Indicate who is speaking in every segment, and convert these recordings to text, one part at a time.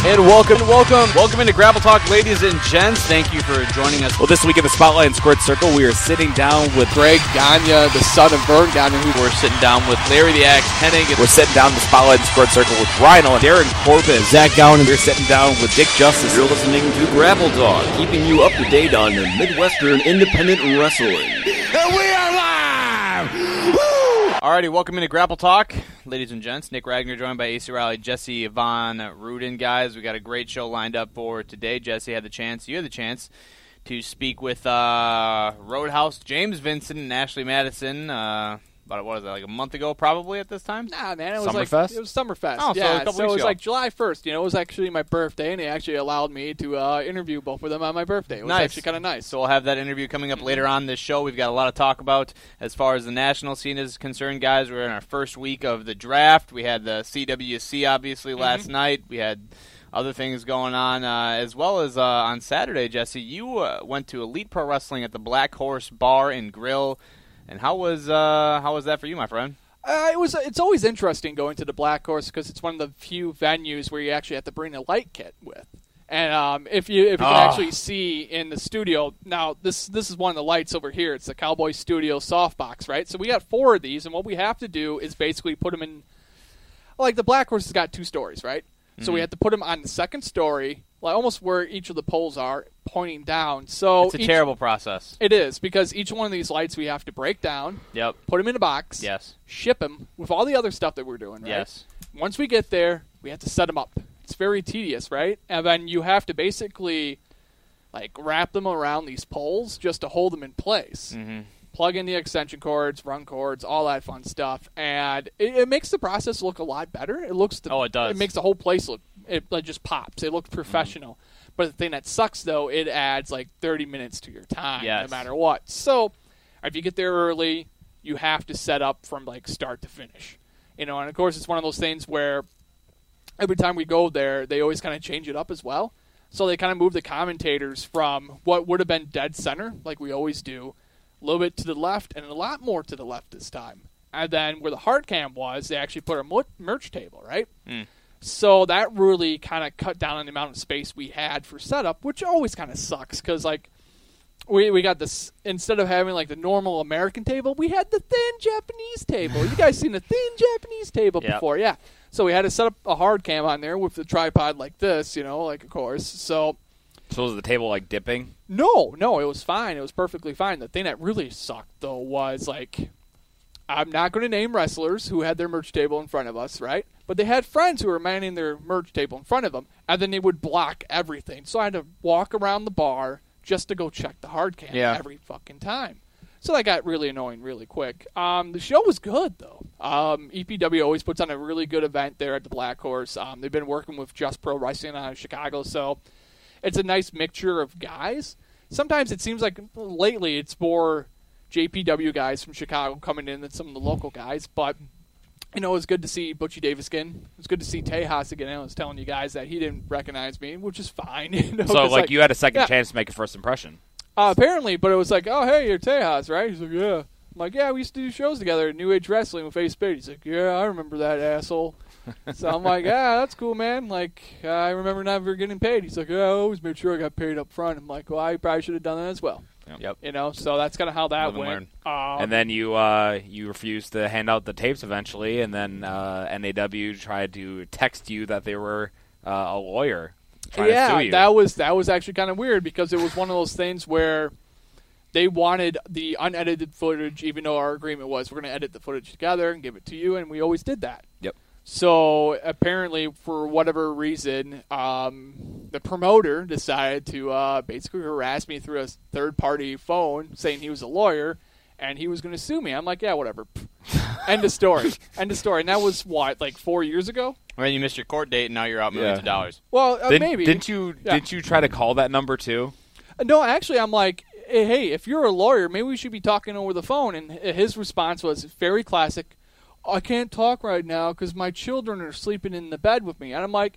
Speaker 1: And welcome into Grapple Talk, ladies and gents. Thank you for joining us.
Speaker 2: Well, this week in the Spotlight and Squared Circle, we are sitting down with
Speaker 3: Greg Gagne, the son of Vern Gagne.
Speaker 1: We're sitting down with Larry the Axe Hennig.
Speaker 2: We're sitting down in the Spotlight and Squared Circle with Rhino and Darren Corbin.
Speaker 4: Zach Gowan.
Speaker 2: We're sitting down with Dick Justice.
Speaker 5: You're listening to Grapple Talk, keeping you up to date on Midwestern independent wrestling.
Speaker 4: And we are live! Woo!
Speaker 1: Alrighty, welcome into Grapple Talk, ladies and gents. Nick Ragnar joined by AC Riley, Jesse Von Ruden. Guys, we got a great show lined up for today. Jesse you had the chance to speak with Roadhouse James Vincent and Ashley Madison about, what was that, like a month ago probably at this time?
Speaker 3: Nah, man, it was
Speaker 2: Summerfest?
Speaker 3: It was Summerfest.
Speaker 1: Oh, so
Speaker 3: yeah,
Speaker 1: a couple
Speaker 3: so it
Speaker 1: weeks
Speaker 3: was
Speaker 1: ago.
Speaker 3: like July 1st. It was actually my birthday, and they actually allowed me to interview both of them on my birthday. It was
Speaker 1: Nice.
Speaker 3: actually kind of nice.
Speaker 1: So we'll have that interview coming up later on this show. We've got a lot to talk about as far as the national scene is concerned, guys. We're in our first week of the draft. We had the CWC, obviously, last night. We had other things going on, as well as on Saturday, Jesse, you went to Elite Pro Wrestling at the Black Horse Bar and Grill. And how was that for you, my friend?
Speaker 3: It's always interesting going to the Black Horse because it's one of the few venues where you actually have to bring a light kit with. And if you can actually see in the studio, now this is one of the lights over here. It's the Cowboy Studio softbox, right? So we got 4 of these, and what we have to do is basically put them in, like the Black Horse has got 2 stories, right? So we have to put them on the second story, like almost where each of the poles are, pointing down. So
Speaker 1: It's a terrible process.
Speaker 3: It is, because each one of these lights we have to break down,
Speaker 1: Yep.
Speaker 3: put them in a box,
Speaker 1: Yes.
Speaker 3: ship them with all the other stuff that we're doing, right?
Speaker 1: Yes.
Speaker 3: Once we get there, we have to set them up. It's very tedious, right? And then you have to basically like wrap them around these poles just to hold them in place.
Speaker 1: Mm-hmm.
Speaker 3: Plug in the extension cords, run cords, all that fun stuff, and it makes the process look a lot better. It looks.
Speaker 1: It does.
Speaker 3: It makes the whole place look. It like just pops. It looks professional. But the thing that sucks though, it adds like 30 minutes to your time,
Speaker 1: Yes.
Speaker 3: no matter what. So if you get there early, you have to set up from like start to finish. And of course it's one of those things where every time we go there, they always kind of change it up as well. So they kind of move the commentators from what would have been dead center, like we always do, a little bit to the left and a lot more to the left this time. And then where the hard cam was, they actually put a merch table, right? So that really kind of cut down on the amount of space we had for setup, which always kind of sucks because, like, we got this, instead of having, like, the normal American table, we had the thin Japanese table. You guys seen the thin Japanese table before? Yeah. So we had to set up a hard cam on there with the tripod like this, like, of course. So
Speaker 2: was the table, like, dipping?
Speaker 3: No, it was fine. It was perfectly fine. The thing that really sucked, though, was, like, I'm not going to name wrestlers who had their merch table in front of us, right? But they had friends who were manning their merch table in front of them, and then they would block everything. So I had to walk around the bar just to go check the hard cam every fucking time. So that got really annoying really quick. The show was good, though. EPW always puts on a really good event there at the Black Horse. They've been working with Just Pro Wrestling out of Chicago, so it's a nice mixture of guys. Sometimes it seems like lately it's more JPW guys from Chicago coming in than some of the local guys, but it was good to see Butchie Davis again. It was good to see Tejas again. I was telling you guys that he didn't recognize me, which is fine.
Speaker 2: So, like, you had a second chance to make a first impression.
Speaker 3: Apparently, but it was like, oh, hey, you're Tejas, right? He's like, yeah. I'm like, yeah, we used to do shows together at New Age Wrestling with Ace Spade. He's like, yeah, I remember that, asshole. So I'm like, yeah, that's cool, man. Like, I remember never getting paid. He's like, yeah, I always made sure I got paid up front. I'm like, well, I probably should have done that as well.
Speaker 2: Yep.
Speaker 3: So that's kind of how that went.
Speaker 2: And then you refused to hand out the tapes eventually, and then NAW tried to text you that they were a lawyer trying to sue you.
Speaker 3: that was actually kind of weird because it was one of those things where they wanted the unedited footage, even though our agreement was we're going to edit the footage together and give it to you, and we always did that.
Speaker 2: Yep.
Speaker 3: So apparently, for whatever reason, the promoter decided to basically harass me through a third-party phone, saying he was a lawyer, and he was going to sue me. I'm like, yeah, whatever. End of story. End of story. And that was, what, like 4 years ago?
Speaker 1: Well, you missed your court date, and now you're out millions of dollars.
Speaker 3: Well, maybe.
Speaker 2: Didn't you try to call that number, too?
Speaker 3: No, actually, I'm like, hey, if you're a lawyer, maybe we should be talking over the phone. And his response was very classic. I can't talk right now because my children are sleeping in the bed with me. And I'm like,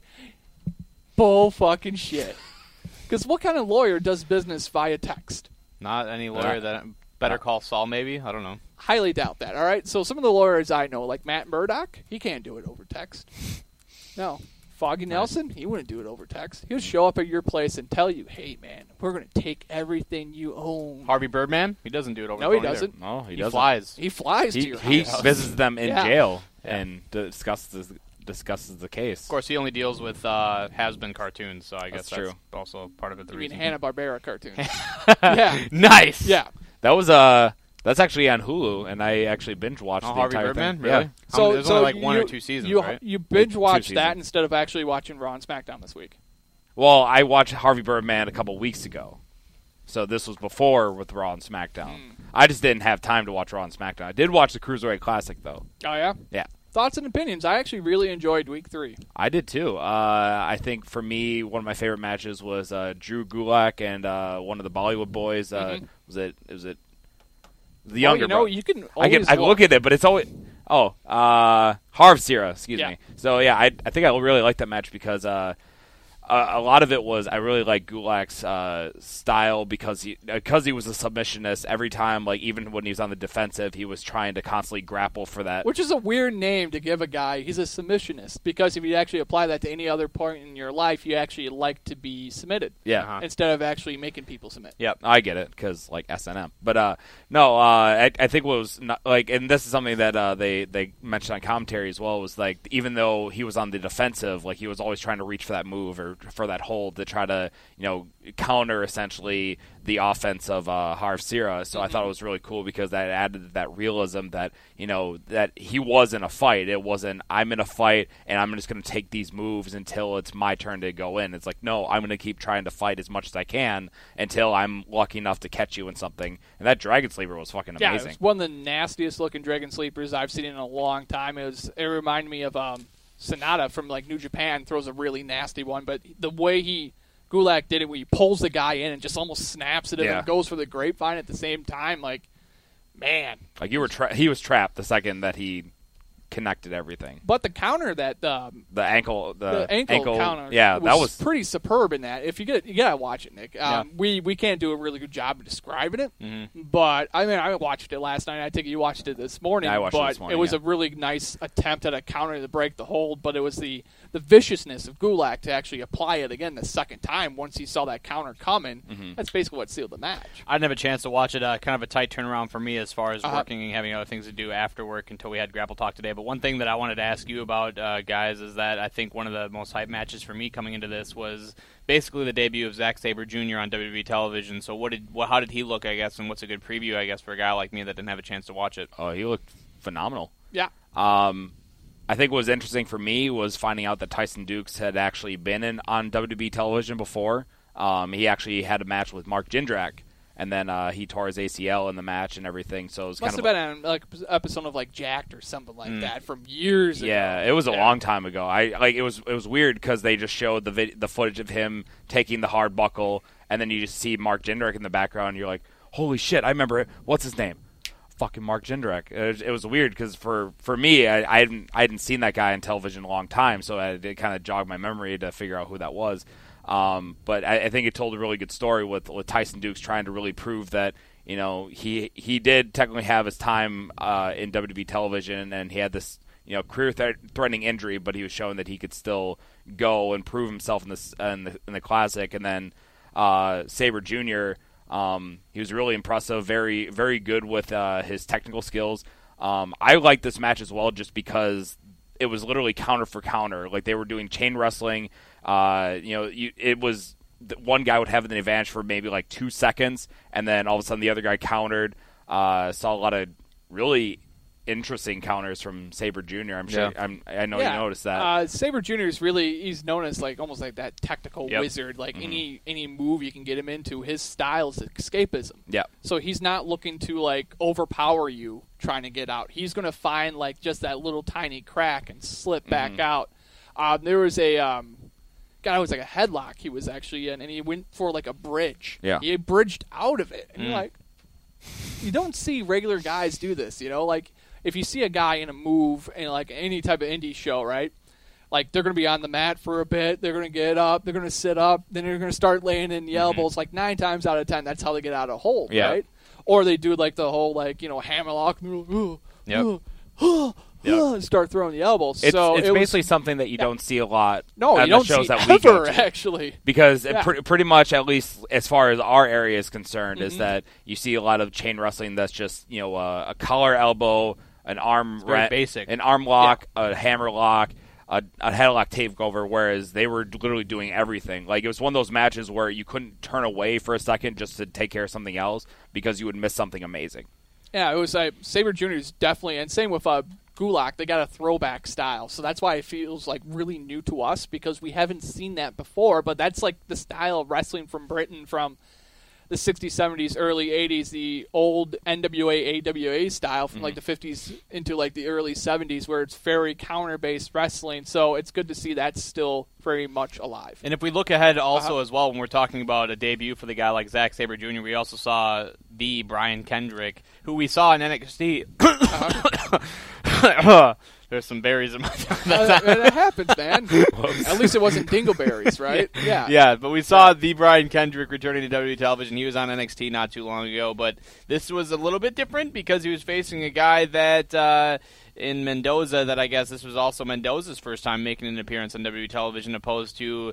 Speaker 3: bull fucking shit. Because what kind of lawyer does business via text?
Speaker 1: Not any lawyer that Better Call Saul, maybe? I don't know.
Speaker 3: Highly doubt that, all right? So some of the lawyers I know, like Matt Murdock, he can't do it over text. No. Foggy Nelson, he wouldn't do it over text. He would show up at your place and tell you, hey, man, we're going to take everything you own.
Speaker 1: Harvey Birdman, he doesn't do it over
Speaker 3: No,
Speaker 1: the
Speaker 3: he
Speaker 1: phone
Speaker 3: doesn't.
Speaker 1: either.
Speaker 2: No, he
Speaker 1: He
Speaker 2: doesn't.
Speaker 1: flies.
Speaker 3: He flies to
Speaker 2: He
Speaker 3: your
Speaker 2: he
Speaker 3: house.
Speaker 2: visits them in
Speaker 3: Yeah.
Speaker 2: jail and discusses the case.
Speaker 1: Of course, he only deals with has-been cartoons, so I guess
Speaker 2: That's true.
Speaker 1: also part of it. The
Speaker 3: You mean
Speaker 1: reason.
Speaker 3: Hanna-Barbera cartoons. Yeah.
Speaker 1: Nice.
Speaker 3: Yeah.
Speaker 2: That was that's actually on Hulu, and I actually binge watched the
Speaker 1: Harvey
Speaker 2: entire
Speaker 1: Birdman,
Speaker 2: thing.
Speaker 1: really?
Speaker 2: Yeah.
Speaker 1: So there's only like one or two seasons, right?
Speaker 3: You binge-watched
Speaker 2: 2
Speaker 3: that
Speaker 2: seasons.
Speaker 3: instead of actually watching Raw and SmackDown this week.
Speaker 2: Well, I watched Harvey Birdman a couple weeks ago, so this was before with Raw and SmackDown. I just didn't have time to watch Raw and SmackDown. I did watch the Cruiserweight Classic though.
Speaker 3: Oh, yeah?
Speaker 2: Yeah.
Speaker 3: Thoughts and opinions. I actually really enjoyed Week 3.
Speaker 2: I did too. I think for me, one of my favorite matches was Drew Gulak and one of the Bollywood boys. Was it the younger?
Speaker 3: Well,
Speaker 2: bro-
Speaker 3: you can
Speaker 2: I
Speaker 3: always
Speaker 2: look at it, but it's always Harv Sira. Excuse
Speaker 3: Yeah.
Speaker 2: me. So yeah, I think I really liked that match because a lot of it was I really like Gulak's style because he was a submissionist. Every time, like even when he was on the defensive, he was trying to constantly grapple for that.
Speaker 3: Which is a weird name to give a guy. He's a submissionist because if you actually apply that to any other point in your life, you actually like to be submitted
Speaker 2: Yeah.
Speaker 3: instead of actually making people submit.
Speaker 2: Yep, I get it because like S&M, but no, I think what was not, like, and this is something that they mentioned on commentary as well, was like even though he was on the defensive, like he was always trying to reach for that move or for that hold to try to counter essentially the offense of Harv Sira. So I thought it was really cool because that added that realism that that he was in a fight. It wasn't I'm in a fight and I'm just going to take these moves until it's my turn to go in. It's like no, I'm going to keep trying to fight as much as I can until I'm lucky enough to catch you in something. And that Dragon Sleeper was fucking amazing.
Speaker 3: Yeah, it was one of the nastiest looking Dragon Sleepers I've seen in a long time. It reminded me of Sonata from like New Japan throws a really nasty one, but the way Gulak did it, where he pulls the guy in and just almost snaps at him
Speaker 2: Yeah.
Speaker 3: and goes for the grapevine at the same time, like, man.
Speaker 2: Like he was trapped the second that he connected everything.
Speaker 3: But the counter that
Speaker 2: The ankle
Speaker 3: counter,
Speaker 2: yeah, that was
Speaker 3: pretty superb in that. If you gotta watch it, Nick.
Speaker 1: Yeah.
Speaker 3: We can't do a really good job of describing it, but I mean I watched it last night. I think you watched it this morning.
Speaker 2: I watched it
Speaker 3: but
Speaker 2: this morning,
Speaker 3: it was
Speaker 2: yeah.
Speaker 3: a really nice attempt at a counter to break the hold. But it was the viciousness of Gulak to actually apply it again the second time once he saw that counter coming. That's basically what sealed the match.
Speaker 1: I didn't have a chance to watch it. Kind of a tight turnaround for me as far as working and having other things to do after work until we had Grapple Talk today. But one thing that I wanted to ask you about, guys, is that I think one of the most hype matches for me coming into this was basically the debut of Zack Sabre Jr. on WWE television. So how did he look, I guess, and what's a good preview, I guess, for a guy like me that didn't have a chance to watch it?
Speaker 2: he looked phenomenal.
Speaker 3: Yeah.
Speaker 2: I think what was interesting for me was finding out that Tyson Dukes had actually been on WWE television before. He actually had a match with Mark Jindrak, and then he tore his ACL in the match and everything. So it was
Speaker 3: Must
Speaker 2: kind
Speaker 3: have
Speaker 2: of
Speaker 3: been on like an episode of like Jacked or something like that from years ago.
Speaker 2: yeah, it was a long time ago. It was weird because they just showed the footage of him taking the hard buckle, and then you just see Mark Jindrak in the background. And you're like, holy shit! I remember it. What's his name? Fucking Mark Jindrak. It was weird because for me, I hadn't seen that guy on television in a long time, so it kind of jogged my memory to figure out who that was. But I think it told a really good story with Tyson Dukes trying to really prove that he did technically have his time in WWE television, and he had this career-threatening injury, but he was showing that he could still go and prove himself in the classic. And then Sabre Jr. He was really impressive, very very good with his technical skills. I liked this match as well, just because it was literally counter for counter. Like they were doing chain wrestling. It was one guy would have an advantage for maybe like 2 seconds, and then all of a sudden the other guy countered. Saw a lot of really interesting counters from Sabre Jr. I'm sure.
Speaker 1: Yeah.
Speaker 2: I know you noticed that.
Speaker 3: Sabre Jr. is he's known as like almost like that technical
Speaker 1: Yep.
Speaker 3: wizard. Like any move you can get him into, his style is escapism.
Speaker 2: Yeah.
Speaker 3: So he's not looking to like overpower you trying to get out. He's going to find like just that little tiny crack and slip back out. There was a guy who was like a headlock he was actually in, and he went for like a bridge.
Speaker 2: Yeah.
Speaker 3: He bridged out of it, and you're like, you don't see regular guys do this, like. If you see a guy in a move in like any type of indie show, right? Like they're going to be on the mat for a bit, they're going to get up, they're going to sit up, then they're going to start laying in the elbows. Like 9 times out of 10, that's how they get out of hold,
Speaker 2: Yeah.
Speaker 3: right? Or they do like the whole like hammerlock, start throwing the elbows.
Speaker 2: It's
Speaker 3: so it
Speaker 2: basically
Speaker 3: was,
Speaker 2: something that you don't see a lot.
Speaker 3: No,
Speaker 2: at
Speaker 3: you don't
Speaker 2: the shows
Speaker 3: see
Speaker 2: that we go
Speaker 3: ever,
Speaker 2: to.
Speaker 3: actually.
Speaker 2: Because
Speaker 3: Yeah.
Speaker 2: pretty much, at least as far as our area is concerned,
Speaker 3: Mm-hmm.
Speaker 2: is that you see a lot of chain wrestling that's just a collar elbow, an arm
Speaker 1: very basic.
Speaker 2: an arm lock, a hammer lock, a headlock takeover. Whereas they were literally doing everything. Like it was one of those matches where you couldn't turn away for a second just to take care of something else because you would miss something amazing.
Speaker 3: Yeah, it was Sabre Jr. is definitely, and same with Gulak, they got a throwback style. So that's why it feels like really new to us because we haven't seen that before. But that's like the style of wrestling from Britain from the 60s, 70s, early 80s, the old NWA, AWA style from like the 50s into like the early 70s where it's very counter-based wrestling. So it's good to see that's still very much alive.
Speaker 1: And if we look ahead also as well, when we're talking about a debut for the guy like Zack Sabre Jr., we also saw the Brian Kendrick, who we saw in NXT. There's some berries in my
Speaker 3: That happens, man. At least it wasn't dingleberries, right? Yeah.
Speaker 1: Yeah, but we saw the Brian Kendrick returning to WWE television. He was on NXT not too long ago, but this was a little bit different because he was facing a guy that in Mendoza that I guess this was also Mendoza's first time making an appearance on WWE television opposed to,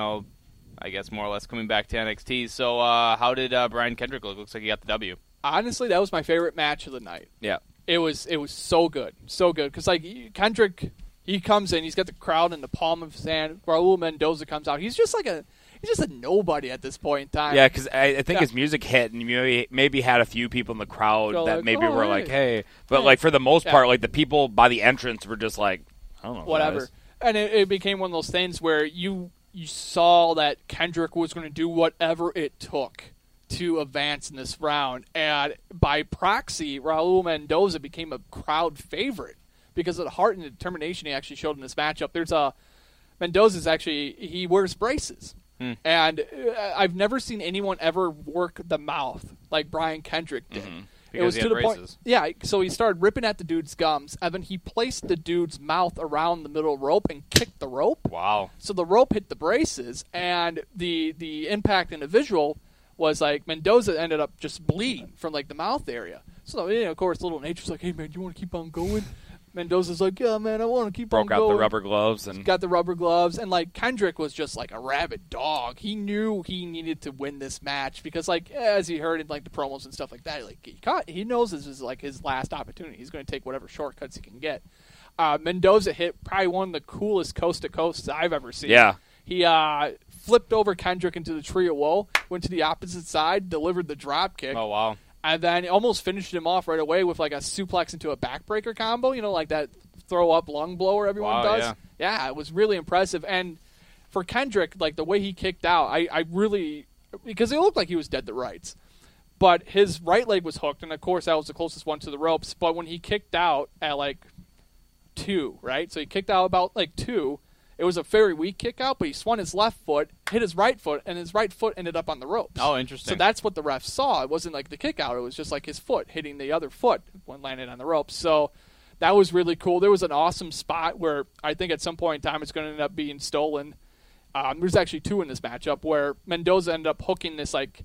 Speaker 1: I guess more or less coming back to NXT. So how did Brian Kendrick look? Looks like he got the W.
Speaker 3: Honestly, that was my favorite match of the night.
Speaker 2: Yeah.
Speaker 3: It was so good, because like Kendrick, he comes in, he's got the crowd in the palm of his hand. Raul Mendoza comes out, he's just a nobody at this point in time.
Speaker 2: Yeah, because I think his music hit, and you maybe had a few people in the crowd
Speaker 3: Go
Speaker 2: that
Speaker 3: like,
Speaker 2: maybe
Speaker 3: "Oh,
Speaker 2: were
Speaker 3: hey."
Speaker 2: like, "Hey," but
Speaker 3: Yeah.
Speaker 2: like for the most
Speaker 3: Yeah.
Speaker 2: part, like the people by the entrance were just like, "I don't know,
Speaker 3: Whatever.
Speaker 2: guys."
Speaker 3: And it became one of those things where you saw that Kendrick was going to do whatever it took to advance in this round, and by proxy, Raul Mendoza became a crowd favorite because of the heart and determination he actually showed in this matchup. Mendoza's actually, he wears braces, and I've never seen anyone ever work the mouth like Brian Kendrick did.
Speaker 1: Because
Speaker 3: It was
Speaker 1: he
Speaker 3: to
Speaker 1: had
Speaker 3: the point,
Speaker 1: braces.
Speaker 3: yeah. So he started ripping at the dude's gums, and then he placed the dude's mouth around the middle rope and kicked the rope.
Speaker 1: Wow.
Speaker 3: So the rope hit the braces, and the impact in the visual was like Mendoza ended up just bleeding from like the mouth area. So of course, Little Nature's like, "Hey man, you want to keep on going?" Mendoza's like, "Yeah man, I want to keep on
Speaker 2: Broke out
Speaker 3: going."
Speaker 2: the rubber gloves and
Speaker 3: Got the rubber gloves, and like Kendrick was just like a rabid dog. He knew he needed to win this match because, like, as he heard in like the promos and stuff like that, like he knows this is like his last opportunity. He's going to take whatever shortcuts he can get. Mendoza hit probably one of the coolest coast to coasts I've ever seen.
Speaker 2: Yeah.
Speaker 3: He flipped over Kendrick into the tree of woe, went to the opposite side, delivered the drop kick.
Speaker 1: Oh, wow.
Speaker 3: And then almost finished him off right away with like a suplex into a backbreaker combo, like that throw up lung blower everyone
Speaker 1: Wow,
Speaker 3: does.
Speaker 1: yeah.
Speaker 3: Yeah, it was really impressive. And for Kendrick, like the way he kicked out, I really, because it looked like he was dead to rights. But his right leg was hooked, and of course that was the closest one to the ropes. But when he kicked out at like 2, right? So he kicked out about like 2. It was a very weak kick out, but he swung his left foot, hit his right foot, and his right foot ended up on the ropes.
Speaker 1: Oh, interesting.
Speaker 3: So that's what the ref saw. It wasn't like the kick out. It was just like his foot hitting the other foot when landed on the ropes. So that was really cool. There was an awesome spot where I think at some point in time it's going to end up being stolen. There's actually 2 in this matchup where Mendoza ended up hooking this like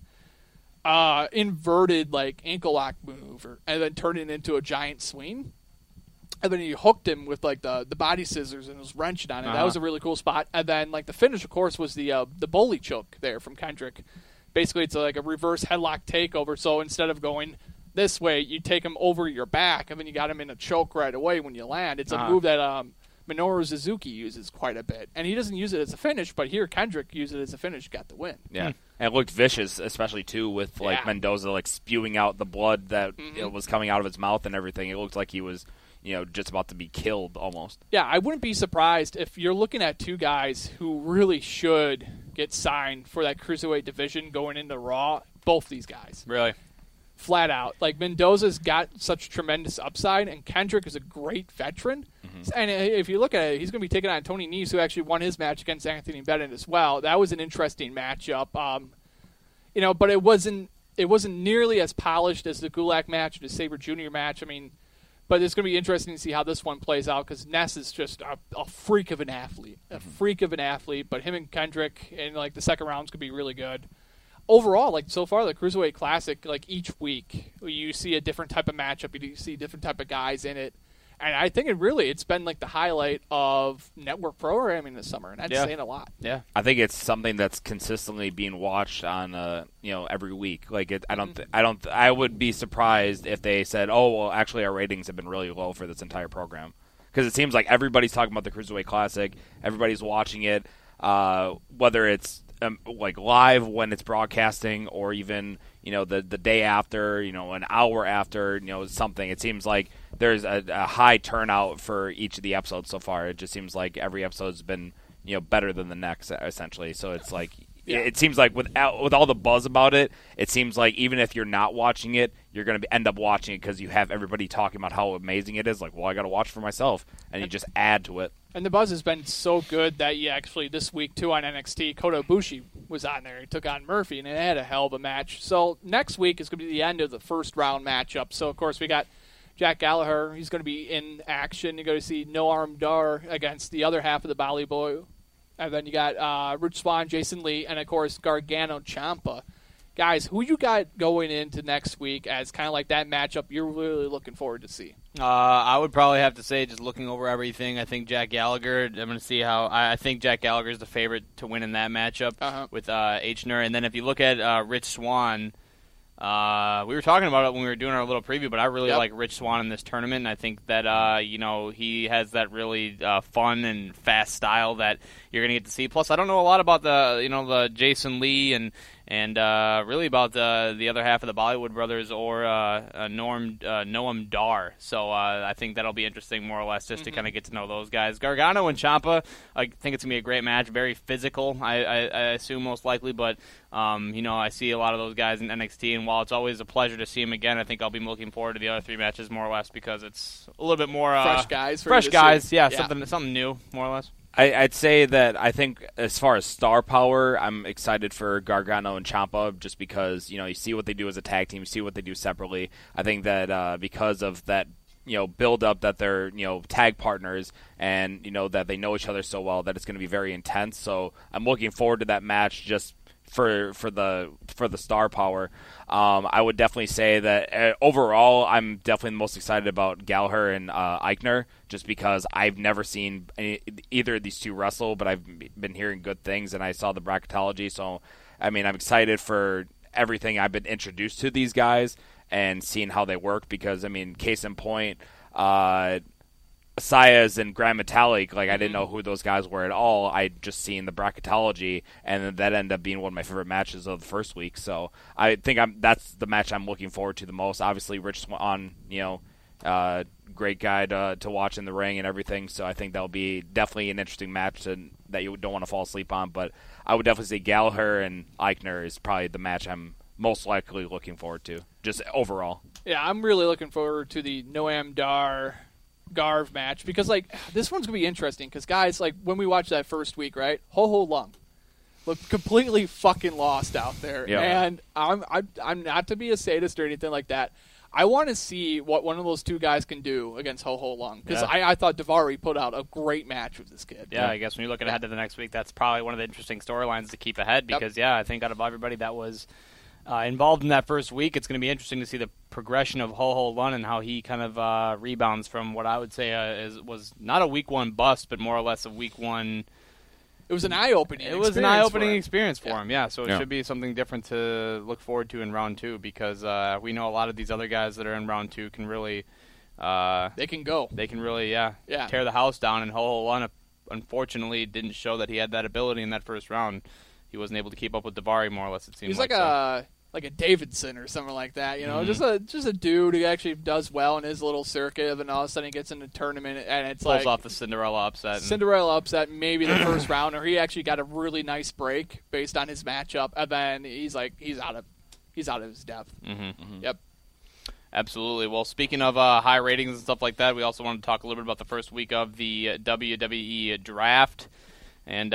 Speaker 3: inverted like ankle lock move and then turning it into a giant swing. And then he hooked him with like the body scissors and was wrenching on it. That was a really cool spot. And then like the finish, of course, was the bully choke there from Kendrick. Basically, it's like a reverse headlock takeover. So instead of going this way, you take him over your back, and then you got him in a choke right away when you land. It's a move that Minoru Suzuki uses quite a bit, and he doesn't use it as a finish. But here, Kendrick used it as a finish, got the win.
Speaker 2: yeah, and it looked vicious, especially too with like
Speaker 3: Yeah.
Speaker 2: Mendoza like spewing out the blood that was coming out of his mouth and everything. It looked like he was just about to be killed almost.
Speaker 3: Yeah, I wouldn't be surprised if you're looking at 2 guys who really should get signed for that cruiserweight division going into Raw. Both these guys.
Speaker 1: Really?
Speaker 3: Flat out. Like, Mendoza's got such tremendous upside, and Kendrick is a great veteran. And if you look at it, he's going to be taking on Tony Nese, who actually won his match against Anthony Bennett as well. That was an interesting matchup. But it wasn't nearly as polished as the Gulak match or the Sabre Jr. match. I mean, but it's going to be interesting to see how this one plays out because Ness is just a freak of an athlete. But him and Kendrick in like the second round's going to be really good. Overall, like so far, the Cruiserweight Classic, like each week, you see a different type of matchup. You see different type of guys in it. And I think it's been like the highlight of network programming this summer, and that's saying a lot.
Speaker 1: Yeah,
Speaker 2: I think it's something that's consistently being watched on every week. Like I would be surprised if they said, "Oh, well, actually our ratings have been really low for this entire program." Because it seems like everybody's talking about the Cruiserweight Classic, everybody's watching it, whether it's like live when it's broadcasting or even the day after, an hour after, something. It seems like there's a high turnout for each of the episodes so far. It just seems like every episode's been better than the next, essentially. So it's like it seems like with all the buzz about it, it seems like even if you're not watching it, you're going to end up watching it because you have everybody talking about how amazing it is. Like, well, I got to watch for myself, and you just add to it.
Speaker 3: And the buzz has been so good that actually this week too on NXT, Kota Ibushi was on there. He took on Murphy, and it had a hell of a match. So next week is going to be the end of the first round matchup. So of course we got Jack Gallagher. He's going to be in action. You're going to see Noam Dar against the other half of the Bali Boy. And then you got Rich Swann, Jason Lee, and of course Gargano Ciampa. Guys, who you got going into next week as kind of like that matchup you're really looking forward to see?
Speaker 1: I would probably have to say, just looking over everything, I think Jack Gallagher. I'm going to see how I think Jack Gallagher is the favorite to win in that matchup with Aichner. And then if you look at Rich Swann, we were talking about it when we were doing our little preview, but I really like Rich Swann in this tournament. And I think that he has that really fun and fast style that you're going to get to see. Plus, I don't know a lot about the Jason Lee and really about the other half of the Bollywood brothers or Noam Dar. So I think that'll be interesting, more or less, just to kind of get to know those guys. Gargano and Ciampa, I think it's going to be a great match. Very physical, I assume, most likely. But, I see a lot of those guys in NXT, and while it's always a pleasure to see them again, I think I'll be looking forward to the other three matches, more or less, because it's a little bit more
Speaker 3: fresh guys.
Speaker 1: Something new, more or less.
Speaker 2: I'd say that I think as far as star power, I'm excited for Gargano and Ciampa just because, you see what they do as a tag team, you see what they do separately. I think that because of that, build up that they're, tag partners and, that they know each other so well that it's going to be very intense. So I'm looking forward to that match just for the star power. I would definitely say that overall, I'm definitely the most excited about Gallagher and Aichner, just because I've never seen either of these two wrestle, but I've been hearing good things, and I saw the bracketology. So, I'm excited for everything I've been introduced to these guys and seeing how they work. Because case in point, Sayas and Grand Metalik, I didn't know who those guys were at all. I'd just seen the bracketology, and that ended up being one of my favorite matches of the first week. So I think that's the match I'm looking forward to the most. Obviously, Rich Swann, great guy to watch in the ring and everything. So I think that'll be definitely an interesting match that you don't want to fall asleep on. But I would definitely say Gallagher and Aichner is probably the match I'm most likely looking forward to, just overall.
Speaker 3: Yeah, I'm really looking forward to the Noam Dar Garv match, because this one's gonna be interesting, because guys, when we watched that first week, right, Ho Ho Lung looked completely fucking lost out there. And I'm not to be a sadist or anything like that. I want to see what one of those two guys can do against Ho Ho Lung, because I thought Daivari put out a great match with this kid.
Speaker 1: I guess when you're looking ahead to the next week, that's probably one of the interesting storylines to keep ahead, because I think out of everybody that was involved in that first week, it's going to be interesting to see the progression of Ho Ho Lun and how he kind of rebounds from what I would say was not a week one bust, but more or less a week one.
Speaker 3: It was an eye-opening.
Speaker 1: Experience for him. Yeah. So it should be something different to look forward to in round two, because we know a lot of these other guys that are in round two can really.
Speaker 3: They can go.
Speaker 1: They can really tear the house down. And Ho Ho Lun, unfortunately, didn't show that he had that ability in that first round. He wasn't able to keep up with Daivari, more or less, it seemed.
Speaker 3: He's like a Davidson or something like that, just a dude who actually does well in his little circuit, and all of a sudden he gets in a tournament and it's
Speaker 1: pulls off the Cinderella upset.
Speaker 3: Maybe the first round, or he actually got a really nice break based on his matchup, and then he's out of his depth. Yep.
Speaker 1: Absolutely. Well, speaking of high ratings and stuff like that, we also wanted to talk a little bit about the first week of the WWE draft. And,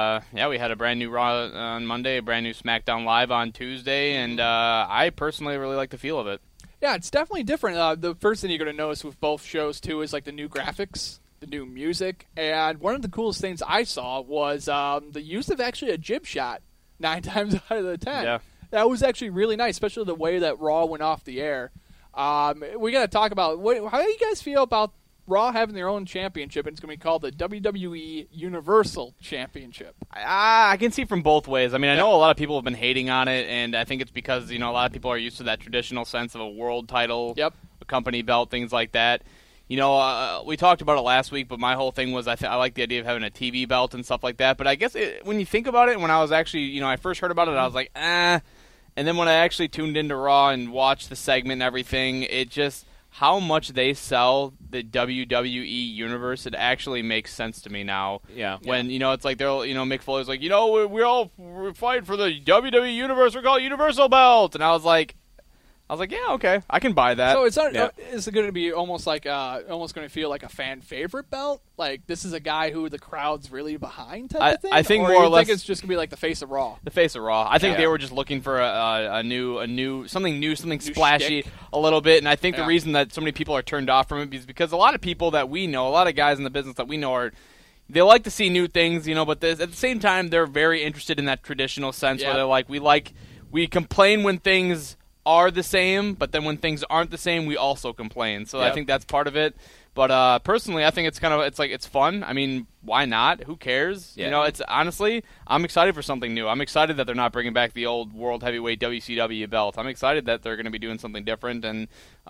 Speaker 1: we had a brand new Raw on Monday, a brand new SmackDown Live on Tuesday, and I personally really like the feel of it.
Speaker 3: Yeah, it's definitely different. The first thing you're going to notice with both shows, too, is the new graphics, the new music, and one of the coolest things I saw was the use of actually a jib shot 9 times out of the 10.
Speaker 1: Yeah.
Speaker 3: That was actually really nice, especially the way that Raw went off the air. We got to talk about how do you guys feel about Raw having their own championship, and it's going to be called the WWE Universal Championship.
Speaker 1: I can see from both ways. I mean, I know a lot of people have been hating on it, and I think it's because, a lot of people are used to that traditional sense of a world title, a company belt, things like that. We talked about it last week, but my whole thing was I like the idea of having a TV belt and stuff like that. But I guess when you think about it, when I was actually, I first heard about it, I was like, eh. And then when I actually tuned into Raw and watched the segment and everything, it just, how much they sell the WWE Universe, it actually makes sense to me now.
Speaker 2: Yeah.
Speaker 1: When, it's like, Mick Foley's like, we're fighting for the WWE Universe, we're called Universal Belt. And I was like, yeah, okay, I can buy that.
Speaker 3: So it's not. Is it going to be almost like almost going to feel like a fan favorite belt? Like this is a guy who the crowd's really behind type of thing.
Speaker 1: I think
Speaker 3: or
Speaker 1: more
Speaker 3: you
Speaker 1: or less
Speaker 3: think it's just going to be like the face of Raw.
Speaker 1: The face of Raw. I think they were just looking for a new something new, something splashy
Speaker 3: shtick.
Speaker 1: A little bit. And I think the reason that so many people are turned off from it is because a lot of people that we know, a lot of guys in the business that we know they like to see new things, but at the same time they're very interested in that traditional sense where they're like, we complain when things are the same, but then when things aren't the same, we also complain. So I think that's part of it. But personally, I think it's fun. I mean, why not? Who cares?
Speaker 2: Yeah.
Speaker 1: It's honestly, I'm excited for something new. I'm excited that they're not bringing back the old World Heavyweight WCW belt. I'm excited that they're going to be doing something different. And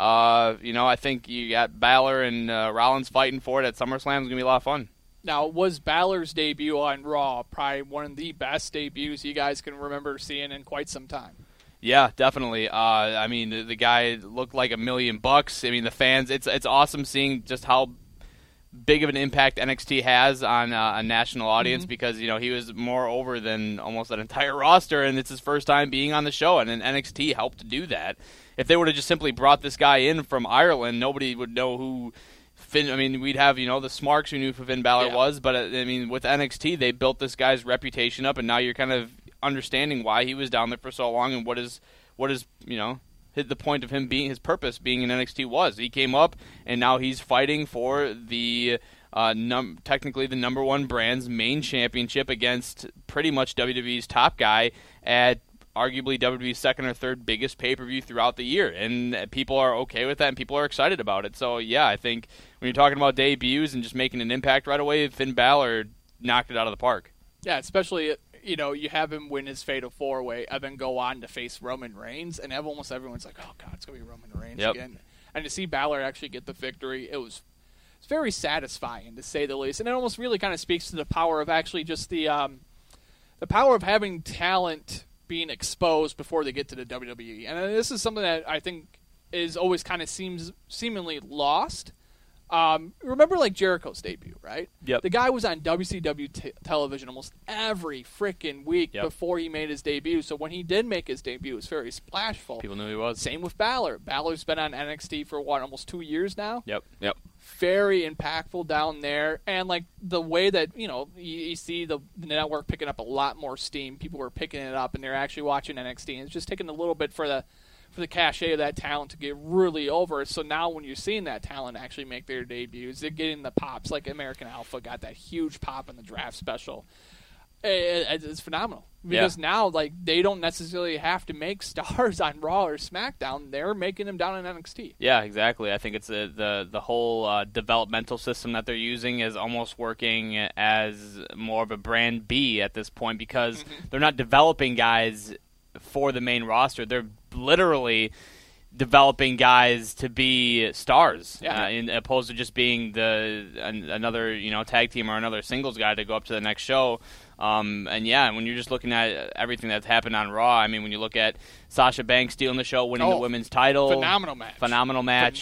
Speaker 1: I think you got Balor and Rollins fighting for it at SummerSlam. It's going to be a lot of fun.
Speaker 3: Now, was Balor's debut on Raw probably one of the best debuts you guys can remember seeing in quite some time?
Speaker 1: Yeah, definitely. I mean, the guy looked like $1 million. I mean, the fans. It's awesome seeing just how big of an impact NXT has on a national audience because he was more over than almost that entire roster, and it's his first time being on the show, and then NXT helped to do that. If they would have just simply brought this guy in from Ireland, nobody would know who. We'd have, the Smarks who knew who Finn Balor was, but with NXT, they built this guy's reputation up, and now you're kind of understanding why he was down there for so long and what is the point of him being, his purpose being in NXT was. He came up, and now he's fighting for the technically the number one brand's main championship against pretty much WWE's top guy at arguably WWE's second or third biggest pay-per-view throughout the year, and people are okay with that, and people are excited about it. So, yeah, I think when you're talking about debuts and just making an impact right away, Finn Balor knocked it out of the park.
Speaker 3: Yeah, especially, you have him win his Fatal 4-Way and then go on to face Roman Reigns, and almost everyone's like, oh, God, it's going to be Roman Reigns again. And to see Balor actually get the victory, it's very satisfying, to say the least. And it almost really kind of speaks to the power of actually just the power of having talent being exposed before they get to the WWE. And this is something that I think is always kind of seemingly lost. Remember like Jericho's debut, right?
Speaker 1: Yep.
Speaker 3: The guy was on WCW television almost every freaking week before he made his debut. So when he did make his debut, it was very splashful.
Speaker 1: People knew he was.
Speaker 3: Same with Balor. Balor's been on NXT for almost 2 years now?
Speaker 1: Yep.
Speaker 3: Very impactful down there, and like the way that you see the network picking up a lot more steam. People were picking it up, and they're actually watching NXT. And it's just taking a little bit for the cachet of that talent to get really over. So now when you're seeing that talent actually make their debuts, they're getting the pops. Like American Alpha got that huge pop in the draft special. It's phenomenal because now they don't necessarily have to make stars on Raw or SmackDown. They're making them down in NXT.
Speaker 1: Yeah, exactly. I think it's the whole developmental system that they're using is almost working as more of a brand B at this point because they're not developing guys for the main roster. They're literally developing guys to be stars, in opposed to just being another tag team or another singles guy to go up to the next show. When you're just looking at everything that's happened on Raw, I mean, when you look at Sasha Banks stealing the show, winning the women's title, phenomenal match.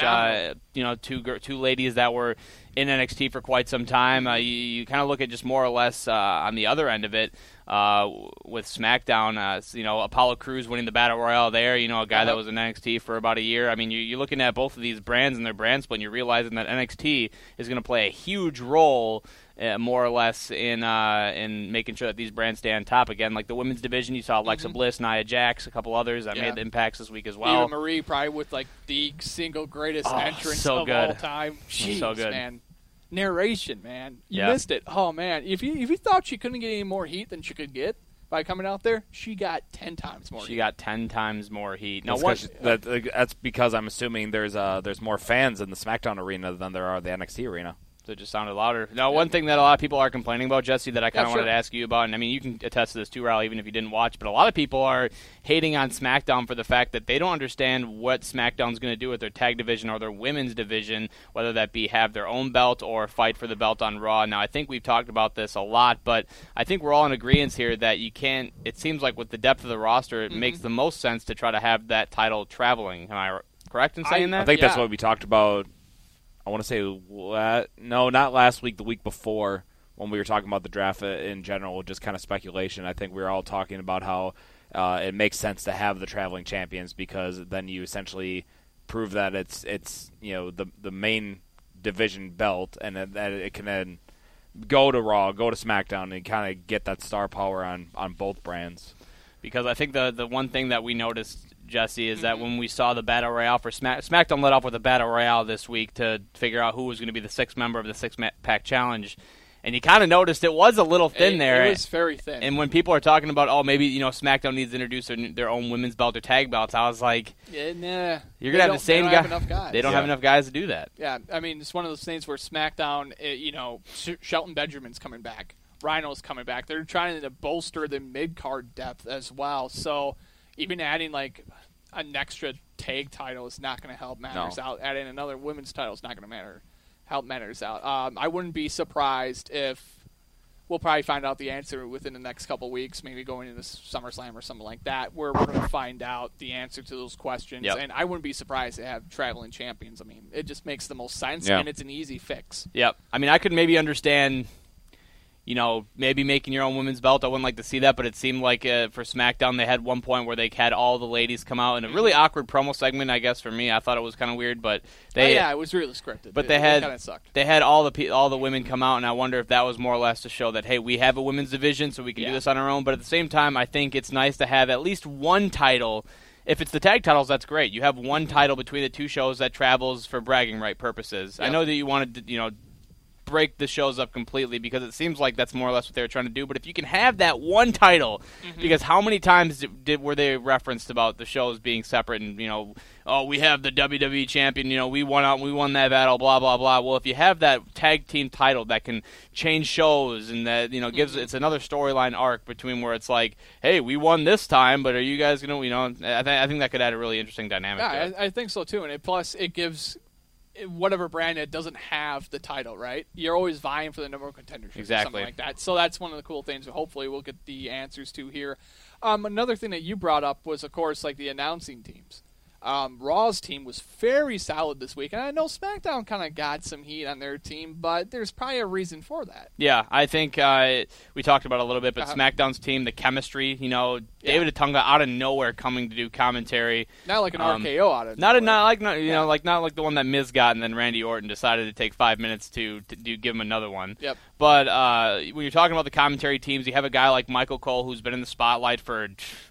Speaker 1: Two ladies that were in NXT for quite some time. You kind of look at just more or less on the other end of it with SmackDown. Apollo Crews winning the Battle Royale there. A guy that was in NXT for about a year. I mean, you're looking at both of these brands and their brand split, and you're realizing that NXT is going to play a huge role. More or less in making sure that these brands stay on top again. Like the women's division, you saw Alexa Bliss, Nia Jax, a couple others that made the impacts this week as well.
Speaker 3: Eva Marie probably with the single greatest entrance of all time. Jeez,
Speaker 1: so good,
Speaker 3: man. Narration, man. You missed it. Oh man, if you thought she couldn't get any more heat than she could get, by coming out there, she got 10 times more.
Speaker 1: She got 10 times more heat. Now,
Speaker 2: that's because I'm assuming there's more fans in the SmackDown arena than there are the NXT arena.
Speaker 1: So it just sounded louder. Now, one thing that a lot of people are complaining about, Jesse, that I kind of wanted to ask you about, and I mean, you can attest to this too, Riley, even if you didn't watch, but a lot of people are hating on SmackDown for the fact that they don't understand what SmackDown's going to do with their tag division or their women's division, whether that be have their own belt or fight for the belt on Raw. Now, I think we've talked about this a lot, but I think we're all in agreement here that you can't, it seems like with the depth of the roster, it makes the most sense to try to have that title traveling. Am I correct in saying that?
Speaker 2: I think that's what we talked about. I want to say, no, not last week, the week before, when we were talking about the draft in general, just kind of speculation. I think we were all talking about how it makes sense to have the traveling champions because then you essentially prove that it's the main division belt and that it can then go to Raw, go to SmackDown, and kind of get that star power on both brands.
Speaker 1: Because I think the one thing that we noticed, Jesse, is that when we saw the Battle Royale for SmackDown led off with a Battle Royale this week to figure out who was going to be the sixth member of the six-pack challenge, and you kind of noticed it was a little thin there.
Speaker 3: It was very thin.
Speaker 1: And when people are talking about, maybe SmackDown needs to introduce their own women's belt or tag belts, I was like,
Speaker 3: nah.
Speaker 1: You're going to have the same guy. They don't have
Speaker 3: enough
Speaker 1: guys to do that.
Speaker 3: Yeah, I mean, it's one of those things where SmackDown, Shelton Benjamin's coming back. Rhino's coming back. They're trying to bolster the mid-card depth as well. So even adding like an extra tag title is not going to help matters out. Adding another women's title is not going to help matters out. I wouldn't be surprised if we'll probably find out the answer within the next couple weeks, maybe going into SummerSlam or something like that, where we're going to find out the answer to those questions.
Speaker 1: Yep.
Speaker 3: And I wouldn't be surprised to have traveling champions. I mean, it just makes the most sense, and it's an easy fix.
Speaker 1: Yep. I mean, I could maybe understand maybe making your own women's belt. I wouldn't like to see that, but it seemed like for SmackDown they had one point where they had all the ladies come out in a really awkward promo segment, I guess, for me. I thought it was kind of weird, but
Speaker 3: it was really scripted.
Speaker 1: But
Speaker 3: it kind of sucked.
Speaker 1: They had all the women come out, and I wonder if that was more or less to show that, hey, we have a women's division, so we can do this on our own. But at the same time, I think it's nice to have at least one title. If it's the tag titles, that's great. You have one title between the two shows that travels for bragging right purposes. Yep. I know that you wanted to, break the shows up completely because it seems like that's more or less what they were trying to do. But if you can have that one title, because how many times were they referenced about the shows being separate and we have the WWE champion, we won that battle, blah blah blah. Well, if you have that tag team title that can change shows and that gives it's another storyline arc between where it's like, hey, we won this time, but are you guys gonna I think that could add a really interesting dynamic.
Speaker 3: Yeah, I think so too, and plus it gives whatever brand that doesn't have the title, right? You're always vying for the number one contendership or something like that. So that's one of the cool things. Hopefully we'll get the answers to here. Another thing that you brought up was, of course, like the announcing teams. Raw's team was very solid this week, and I know SmackDown kind of got some heat on their team, but there's probably a reason for that.
Speaker 1: Yeah, I think we talked about it a little bit, but SmackDown's team, the chemistry, David Otunga out of nowhere coming to do commentary.
Speaker 3: Not like an RKO out of nowhere.
Speaker 1: Not like the one that Miz got, and then Randy Orton decided to take 5 minutes to give him another one.
Speaker 3: Yep.
Speaker 1: But when you're talking about the commentary teams, you have a guy like Michael Cole who's been in the spotlight for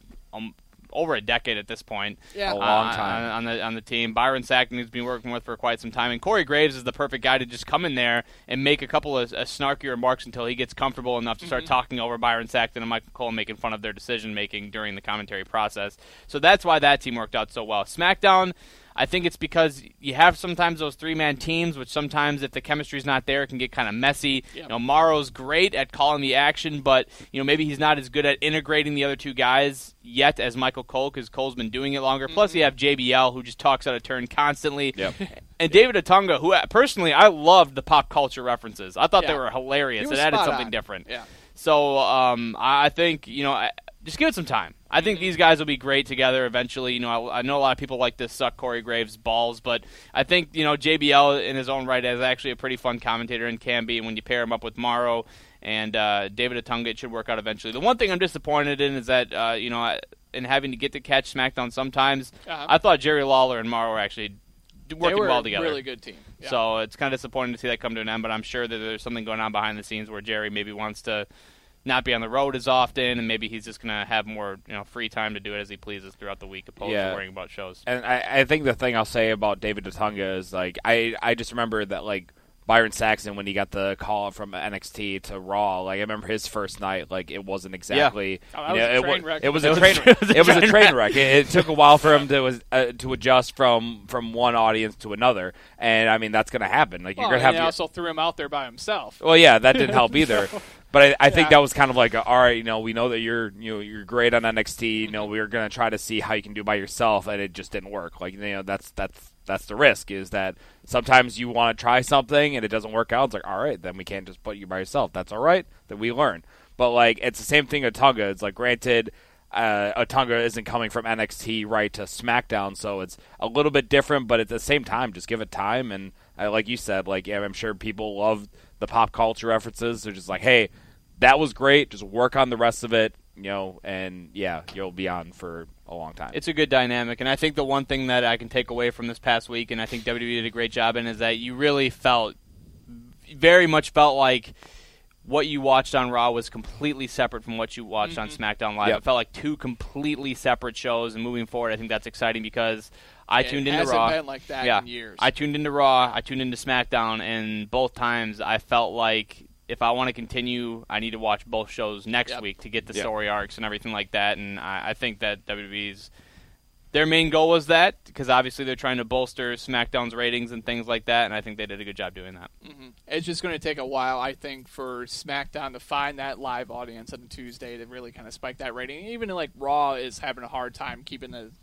Speaker 1: over a decade at this point.
Speaker 3: Yeah.
Speaker 2: A long time.
Speaker 1: On the team. Byron Saxton, who's been working with for quite some time. And Corey Graves is the perfect guy to just come in there and make a couple of snarky remarks until he gets comfortable enough to start talking over Byron Saxton and Michael Cole, making fun of their decision-making during the commentary process. So that's why that team worked out so well. SmackDown, I think it's because you have sometimes those three-man teams, which sometimes if the chemistry's not there, it can get kind of messy.
Speaker 3: Yep.
Speaker 1: Morrow's great at calling the action, but maybe he's not as good at integrating the other two guys yet as Michael Cole, because Cole's been doing it longer. Plus, you have JBL, who just talks out of turn constantly.
Speaker 2: Yep.
Speaker 1: And David Otunga, who personally I loved the pop culture references. I thought they were hilarious. It added something different.
Speaker 3: Yeah.
Speaker 1: So I think just give it some time. I think these guys will be great together eventually. I know a lot of people like to suck Corey Graves' balls, but I think JBL in his own right is actually a pretty fun commentator and can be. And when you pair him up with Morrow and David Otunga, it should work out eventually. The one thing I'm disappointed in is that in having to get to catch SmackDown sometimes, I thought Jerry Lawler and Morrow were actually working well together.
Speaker 3: They were a really good team. Yeah.
Speaker 1: So it's kind of disappointing to see that come to an end, but I'm sure that there's something going on behind the scenes where Jerry maybe wants to not be on the road as often, and maybe he's just going to have more free time to do it as he pleases throughout the week, opposed to worrying about shows.
Speaker 2: And I think the thing I'll say about David Otunga is, I just remember that, Byron Saxton, when he got the call from NXT to Raw, like I remember his first night, like it wasn't exactly. It was a train wreck. It took a while for him to adjust from one audience to another, and I mean that's going to happen. Like you're going to have.
Speaker 3: They also threw him out there by himself.
Speaker 2: Well, yeah, that didn't help either. But I think that was kind of like, all right, we know that you're great on NXT. We're going to try to see how you can do by yourself, and it just didn't work. Like that's the risk, is that sometimes you want to try something and it doesn't work out. It's like, all right, then we can't just put you by yourself. That's all right. Then we learn. But like it's the same thing with Otunga. It's like, granted, Otunga isn't coming from NXT right to SmackDown, so it's a little bit different. But at the same time, just give it time. And like you said, like I'm sure people love the pop culture references. They're just like, hey, that was great. Just work on the rest of it, and yeah, you'll be on for a long time.
Speaker 1: It's a good dynamic, and I think the one thing that I can take away from this past week, and I think WWE did a great job in, is that you really very much felt like what you watched on Raw was completely separate from what you watched on SmackDown Live.
Speaker 2: Yep.
Speaker 1: It felt like two completely separate shows, and moving forward, I think that's exciting because I tuned into
Speaker 3: Raw. It hasn't been like that in years.
Speaker 1: I tuned into Raw, I tuned into SmackDown, and both times I felt like if I want to continue, I need to watch both shows next week to get the story arcs and everything like that. And I think that WWE's their main goal was that, because obviously they're trying to bolster SmackDown's ratings and things like that, and I think they did a good job doing that.
Speaker 3: Mm-hmm. It's just going to take a while, I think, for SmackDown to find that live audience on a Tuesday to really kind of spike that rating. Even like Raw is having a hard time keeping a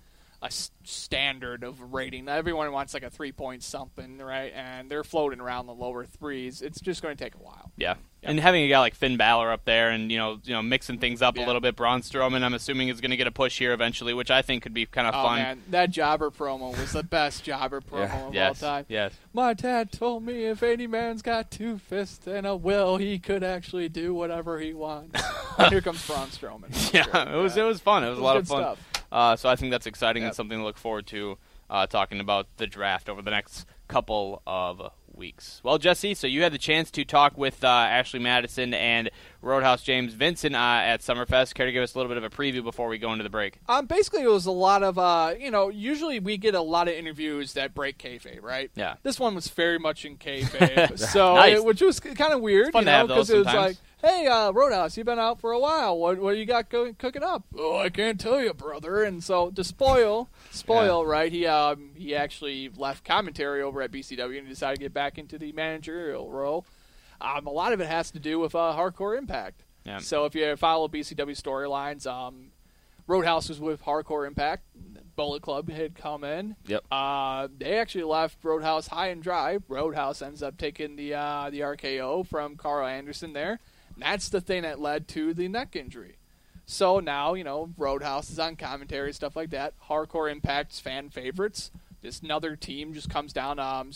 Speaker 3: standard of rating. Everyone wants like a 3-point something, right? And they're floating around the lower threes. It's just going to take a while.
Speaker 1: Yeah. And having a guy like Finn Balor up there and, mixing things up a little bit. Braun Strowman, I'm assuming, is going to get a push here eventually, which I think could be kind of fun.
Speaker 3: Man, that jobber promo was the best jobber promo of all time.
Speaker 1: Yes.
Speaker 3: My dad told me if any man's got 2 fists and a will, he could actually do whatever he wants. And here comes Braun Strowman.
Speaker 1: Yeah, it was fun. It was a lot of fun.
Speaker 3: Stuff.
Speaker 1: So I think that's exciting and something to look forward to talking about the draft over the next couple of weeks. Well, Jesse, so you had the chance to talk with Ashley Madison and Roadhouse James Vincent at Summerfest. Care to give us a little bit of a preview before we go into the break?
Speaker 3: Basically, it was a lot of, usually we get a lot of interviews that break kayfabe, right?
Speaker 1: Yeah.
Speaker 3: This one was very much in kayfabe, so
Speaker 1: Nice.
Speaker 3: Which was kind of weird,
Speaker 1: It's fun to have those
Speaker 3: because it was
Speaker 1: sometimes.
Speaker 3: like, hey, Roadhouse, you've been out for a while. What do you got cooking up? Oh, I can't tell you, brother. And so to spoil, right? He actually left commentary over at BCW and decided to get back into the managerial role. A lot of it has to do with Hardcore Impact.
Speaker 1: Yeah.
Speaker 3: So if you follow BCW storylines, Roadhouse was with Hardcore Impact. Bullet Club had come in.
Speaker 2: Yep.
Speaker 3: They actually left Roadhouse high and dry. Roadhouse ends up taking the RKO from Carl Anderson there. And that's the thing that led to the neck injury. So now, Roadhouse is on commentary, stuff like that. Hardcore Impact's fan favorites. This another team just comes down.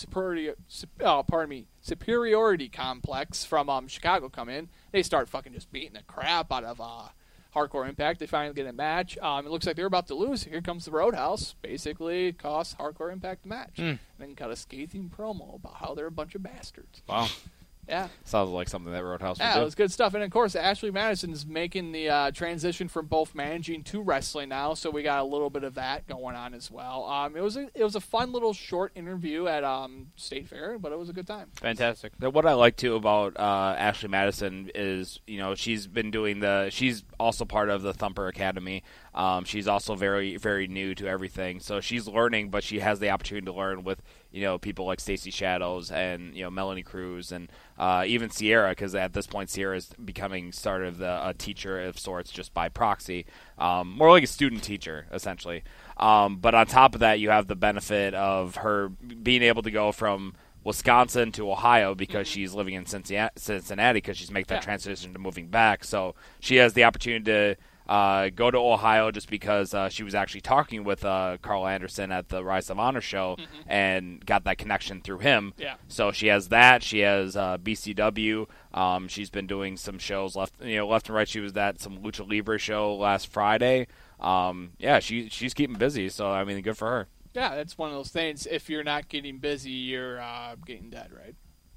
Speaker 3: Superiority Complex from Chicago come in. They start fucking just beating the crap out of Hardcore Impact. They finally get a match. It looks like they're about to lose. Here comes the Roadhouse. Basically costs Hardcore Impact the match. And then cut a scathing promo about how they're a bunch of bastards.
Speaker 2: Wow.
Speaker 3: Yeah.
Speaker 2: Sounds like something that Roadhouse would
Speaker 3: Yeah,
Speaker 2: do.
Speaker 3: it was good stuff. And, of course, Ashley Madison's making the transition from both managing to wrestling now, so we got a little bit of that going on as well. It was a fun little short interview at State Fair, but it was a good time.
Speaker 1: Fantastic.
Speaker 2: What I like, too, about Ashley Madison is, she's been doing she's also part of the Thumper Academy. She's also very, very new to everything. So she's learning, but she has the opportunity to learn with, people like Stacey Shadows and, Melanie Cruz and even Sierra, because at this point Sierra is becoming sort of a teacher of sorts just by proxy. More like a student teacher, essentially. But on top of that, you have the benefit of her being able to go from Wisconsin to Ohio because she's living in Cincinnati because she's making that transition to moving back. So she has the opportunity to go to Ohio just because she was actually talking with Carl Anderson at the Rise of Honor show and got that connection through him. Yeah. So she has that. She has BCW. She's been doing some shows left and right. She was at some Lucha Libre show last Friday. She's keeping busy. So I mean, good for her.
Speaker 3: Yeah, that's one of those things. If you're not getting busy, you're getting dead, right?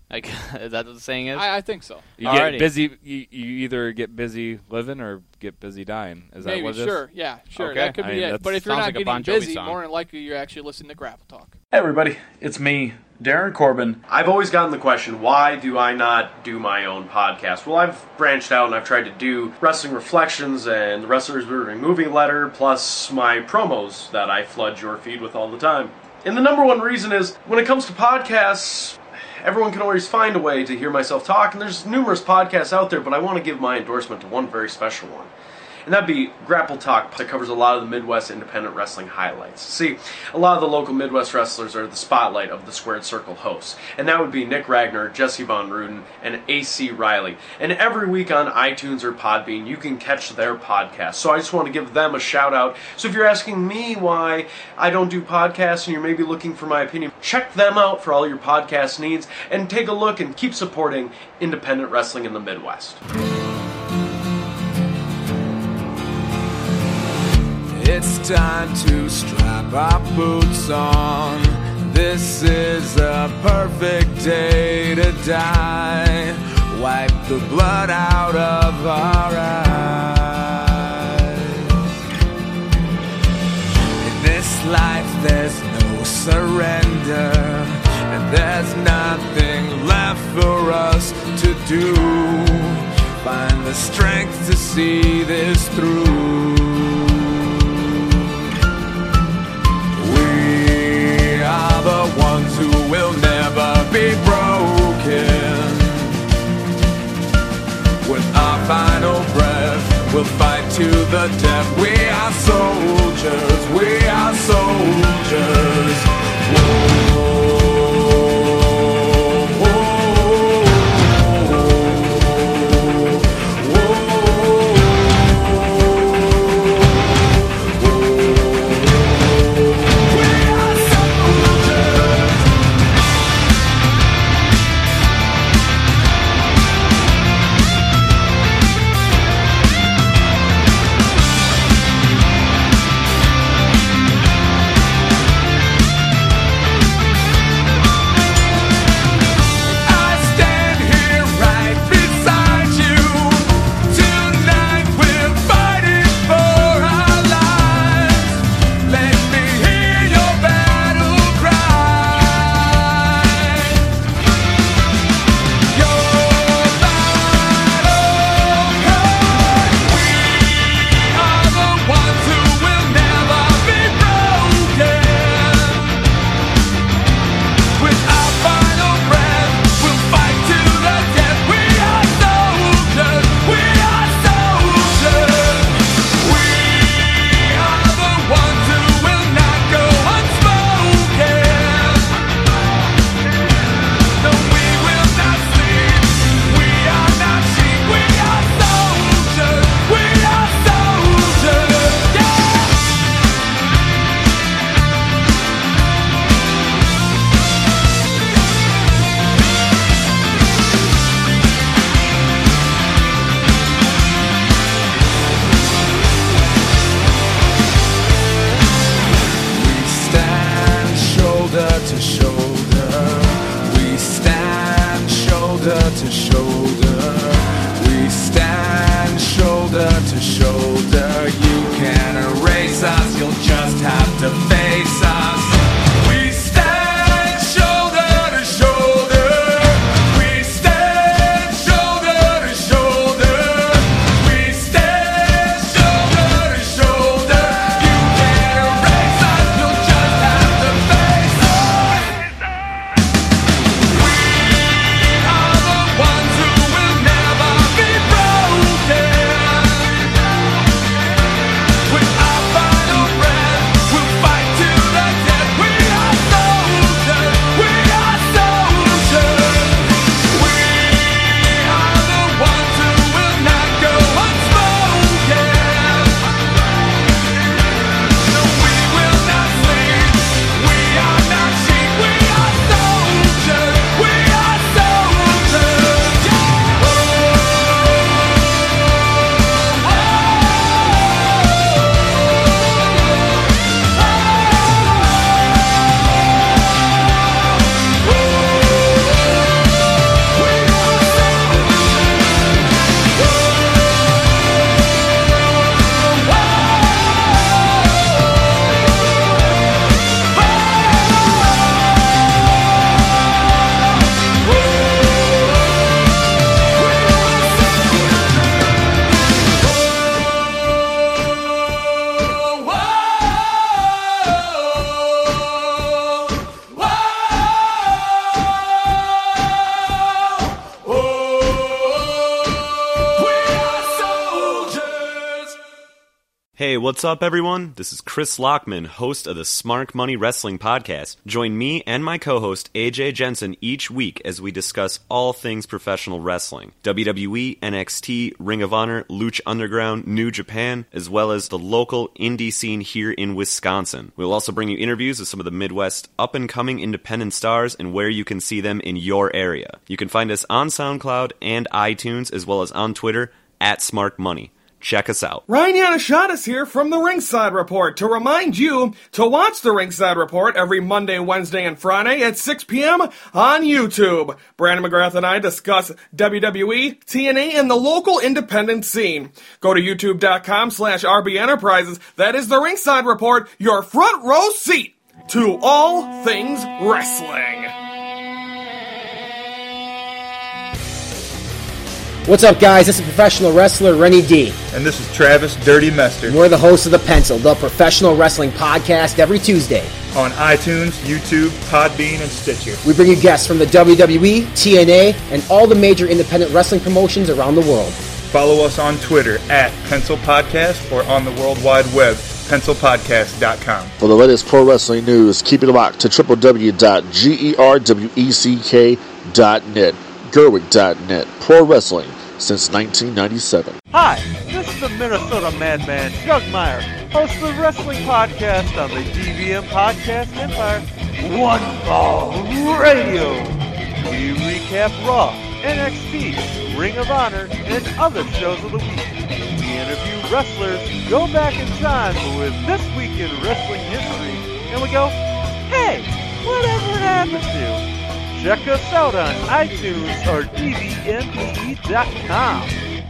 Speaker 1: Like, is that what the saying is?
Speaker 3: I think so.
Speaker 2: You
Speaker 1: Alrighty.
Speaker 2: get busy. You either get busy living or get busy dying. Is that
Speaker 3: Maybe,
Speaker 2: what it is?
Speaker 3: sure. Yeah, sure.
Speaker 2: Okay.
Speaker 3: That could
Speaker 2: I
Speaker 3: be
Speaker 2: mean,
Speaker 3: it.
Speaker 2: that
Speaker 3: But if you're
Speaker 1: sounds
Speaker 3: not
Speaker 1: like a
Speaker 3: getting
Speaker 1: Bon Jovi
Speaker 3: busy,
Speaker 1: song.
Speaker 3: more than likely you're actually listening to Grapple Talk.
Speaker 6: Hey everybody, it's me, Darren Corbin. I've always gotten the question, why do I not do my own podcast? Well, I've branched out and I've tried to do Wrestling Reflections and the Wrestlers Moving Movie Letter, plus my promos that I flood your feed with all the time. And the number one reason is, when it comes to podcasts, everyone can always find a way to hear myself talk, and there's numerous podcasts out there, but I want to give my endorsement to one very special one. And that'd be Grapple Talk, that covers a lot of the Midwest independent wrestling highlights. See, a lot of the local Midwest wrestlers are the spotlight of the Squared Circle hosts. And that would be Nick Ragnar, Jesse Von Ruden, and AC Riley. And every week on iTunes or Podbean, you can catch their podcast. So I just want to give them a shout out. So if you're asking me why I don't do podcasts and you're maybe looking for my opinion, check them out for all your podcast needs and take a look and keep supporting independent wrestling in the Midwest.
Speaker 7: It's time to strap our boots on. This is a perfect day to die. Wipe the blood out of our eyes. In this life there's no surrender, and there's nothing left for us to do. Find the strength to see this through. Are the ones who will never be broken. With our final breath, we'll fight to the death. We are soldiers, we are soldiers. Whoa.
Speaker 8: Hey, what's up, everyone? This is Chris Lockman, host of the Smart Money Wrestling Podcast. Join me and my co-host, AJ Jensen, each week as we discuss all things professional wrestling. WWE, NXT, Ring of Honor, Lucha Underground, New Japan, as well as the local indie scene here in Wisconsin. We'll also bring you interviews with some of the Midwest up-and-coming independent stars and where you can see them in your area. You can find us on SoundCloud and iTunes, as well as on Twitter, @SmartMoney. Check us out.
Speaker 9: Ryan Yannishatis here from the Ringside Report to remind you to watch the Ringside Report every Monday, Wednesday, and Friday at 6 p.m. on YouTube. Brandon McGrath and I discuss WWE, TNA, and the local independent scene. Go to youtube.com/RB Enterprises. That is the Ringside Report, your front row seat to all things wrestling.
Speaker 10: What's up, guys? This is professional wrestler Rennie D.
Speaker 11: And this is Travis Dirty Mester.
Speaker 10: We're the hosts of The Pencil, the professional wrestling podcast, every Tuesday.
Speaker 11: On iTunes, YouTube, Podbean, and Stitcher.
Speaker 10: We bring you guests from the WWE, TNA, and all the major independent wrestling promotions around the world.
Speaker 11: Follow us on Twitter @Pencil Podcast or on the World Wide Web, pencilpodcast.com.
Speaker 12: For the latest pro wrestling news, keep it locked to www.gerweck.net. Gerwick.net. Pro wrestling since 1997.
Speaker 13: Hi, this is the Minnesota Madman, Doug Meyer, host of the Wrestling Podcast on the DVM Podcast Empire. One Ball Radio. We recap Raw, NXT, Ring of Honor, and other shows of the week. We interview wrestlers, go back in time with This Week in Wrestling History, and we go, hey, whatever happened to? Check us out on iTunes or dvmpe.com.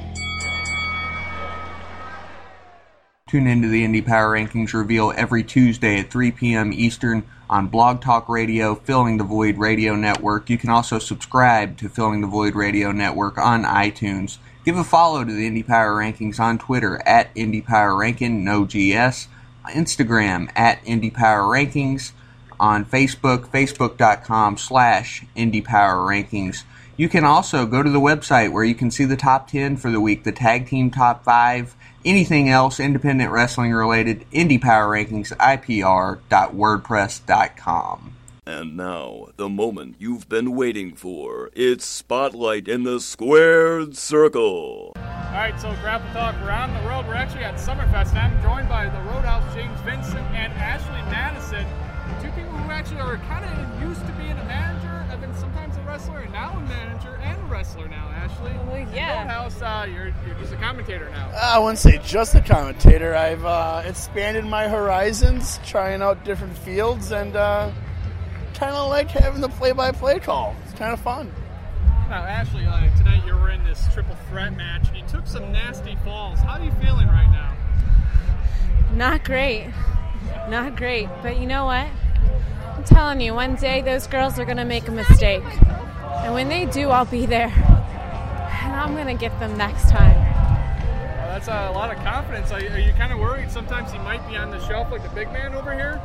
Speaker 14: Tune into the Indie Power Rankings reveal every Tuesday at 3 p.m. Eastern on Blog Talk Radio, Filling the Void Radio Network. You can also subscribe to Filling the Void Radio Network on iTunes. Give a follow to the Indie Power Rankings on Twitter @Indie Power Ranking, no GS, Instagram @Indie Power Rankings, on Facebook, facebook.com/Indie Power Rankings. You can also go to the website where you can see the top 10 for the week, the tag team top 5, anything else independent wrestling related, Indie Power Rankings, IPR.wordpress.com.
Speaker 5: And now, the moment you've been waiting for. It's Spotlight in the Squared Circle.
Speaker 3: Alright, so Grapple Talk around the world. We're actually at Summerfest, and I'm joined by the Roadhouse James Vincent and Ashley Madison. Two people who actually are kind of used to being a manager, and then sometimes a wrestler, and now a manager and a wrestler now, Ashley.
Speaker 15: Well, yeah.
Speaker 3: Roadhouse, you're just a commentator now.
Speaker 15: I wouldn't say just a commentator. I've expanded my horizons, trying out different fields, and kind of like having the play-by-play call. It's kind of fun.
Speaker 3: Now, Ashley, tonight you were in this triple threat match, and you took some nasty falls. How are you feeling right now?
Speaker 16: Not great. Not great, but you know what? I'm telling you, one day those girls are going to make a mistake. And when they do, I'll be there. And I'm going to get them next time.
Speaker 3: Well, that's a lot of confidence. Are you kind of worried sometimes he might be on the shelf like the big man over here?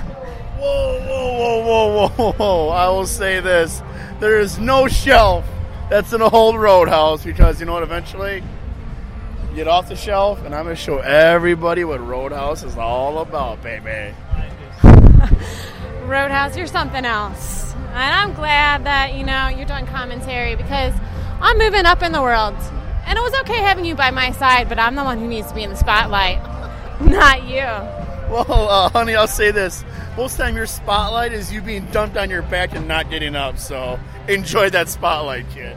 Speaker 15: Whoa. I will say this. There is no shelf that's in a whole Roadhouse because, you know what, eventually get off the shelf, and I'm going to show everybody what Roadhouse is all about, baby.
Speaker 16: Roadhouse, you're something else. And I'm glad that, you're doing commentary because I'm moving up in the world. And it was okay having you by my side, but I'm the one who needs to be in the spotlight, not you.
Speaker 15: Well, honey, I'll say this. Most of the time your spotlight is you being dumped on your back and not getting up, so enjoy that spotlight, kid.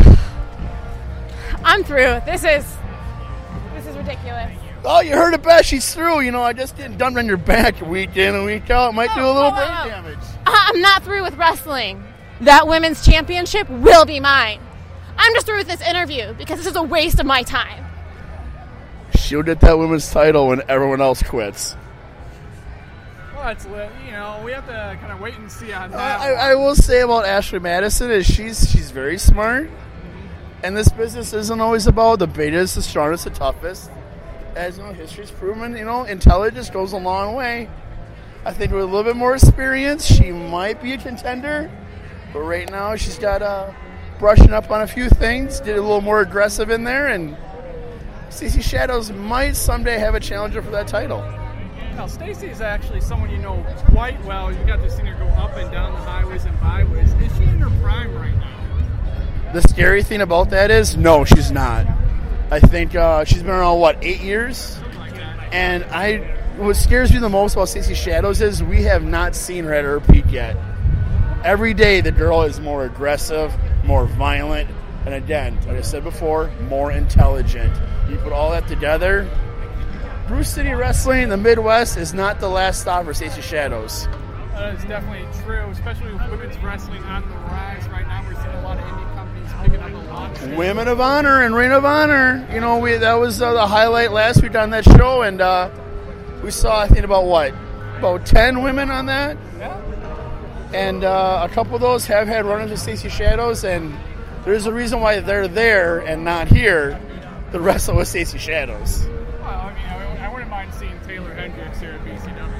Speaker 16: I'm through. This is ridiculous.
Speaker 15: Oh, you heard it best. She's through. I just getting dumped on your back week in and week out. Might do a little brain damage.
Speaker 16: I'm not through with wrestling. That women's championship will be mine. I'm just through with this interview because this is a waste of my time.
Speaker 15: She'll get that women's title when everyone else quits.
Speaker 3: Well, it's we have to kind of wait and see on that.
Speaker 15: I will say about Ashley Madison is she's very smart. And this business isn't always about the biggest, the strongest, the toughest. As history's proven, intelligence goes a long way. I think with a little bit more experience, she might be a contender. But right now, she's got brushing up on a few things, did a little more aggressive in there, and Stacey Shadows might someday have a challenger for that title.
Speaker 3: Now, Stacey is actually someone you know quite well. You got to see her go up and down the highways and byways. Is she in her prime right now?
Speaker 15: The scary thing about that is, no, she's not. I think she's been around, 8 years? And what scares me the most about Stacey Shadows is we have not seen her at her peak yet. Every day the girl is more aggressive, more violent, and again, like I said before, more intelligent. You put all that together, Bruce City Wrestling in the Midwest is not the last stop for Stacey Shadows.
Speaker 3: That is definitely true, especially with women's wrestling on the rise right now. We're seeing a lot of indie companies picking up a lot of
Speaker 15: Women of Honor and Reign of Honor. You know, that was the highlight last week on that show, and we saw, I think, about 10 women on that.
Speaker 3: Yeah.
Speaker 15: And a couple of those have had run-ins with Stacey Shadows, and there's a reason why they're there and not here to wrestle with Stacey Shadows.
Speaker 3: Well, I mean, I wouldn't mind seeing Taylor Hendricks here at BCW.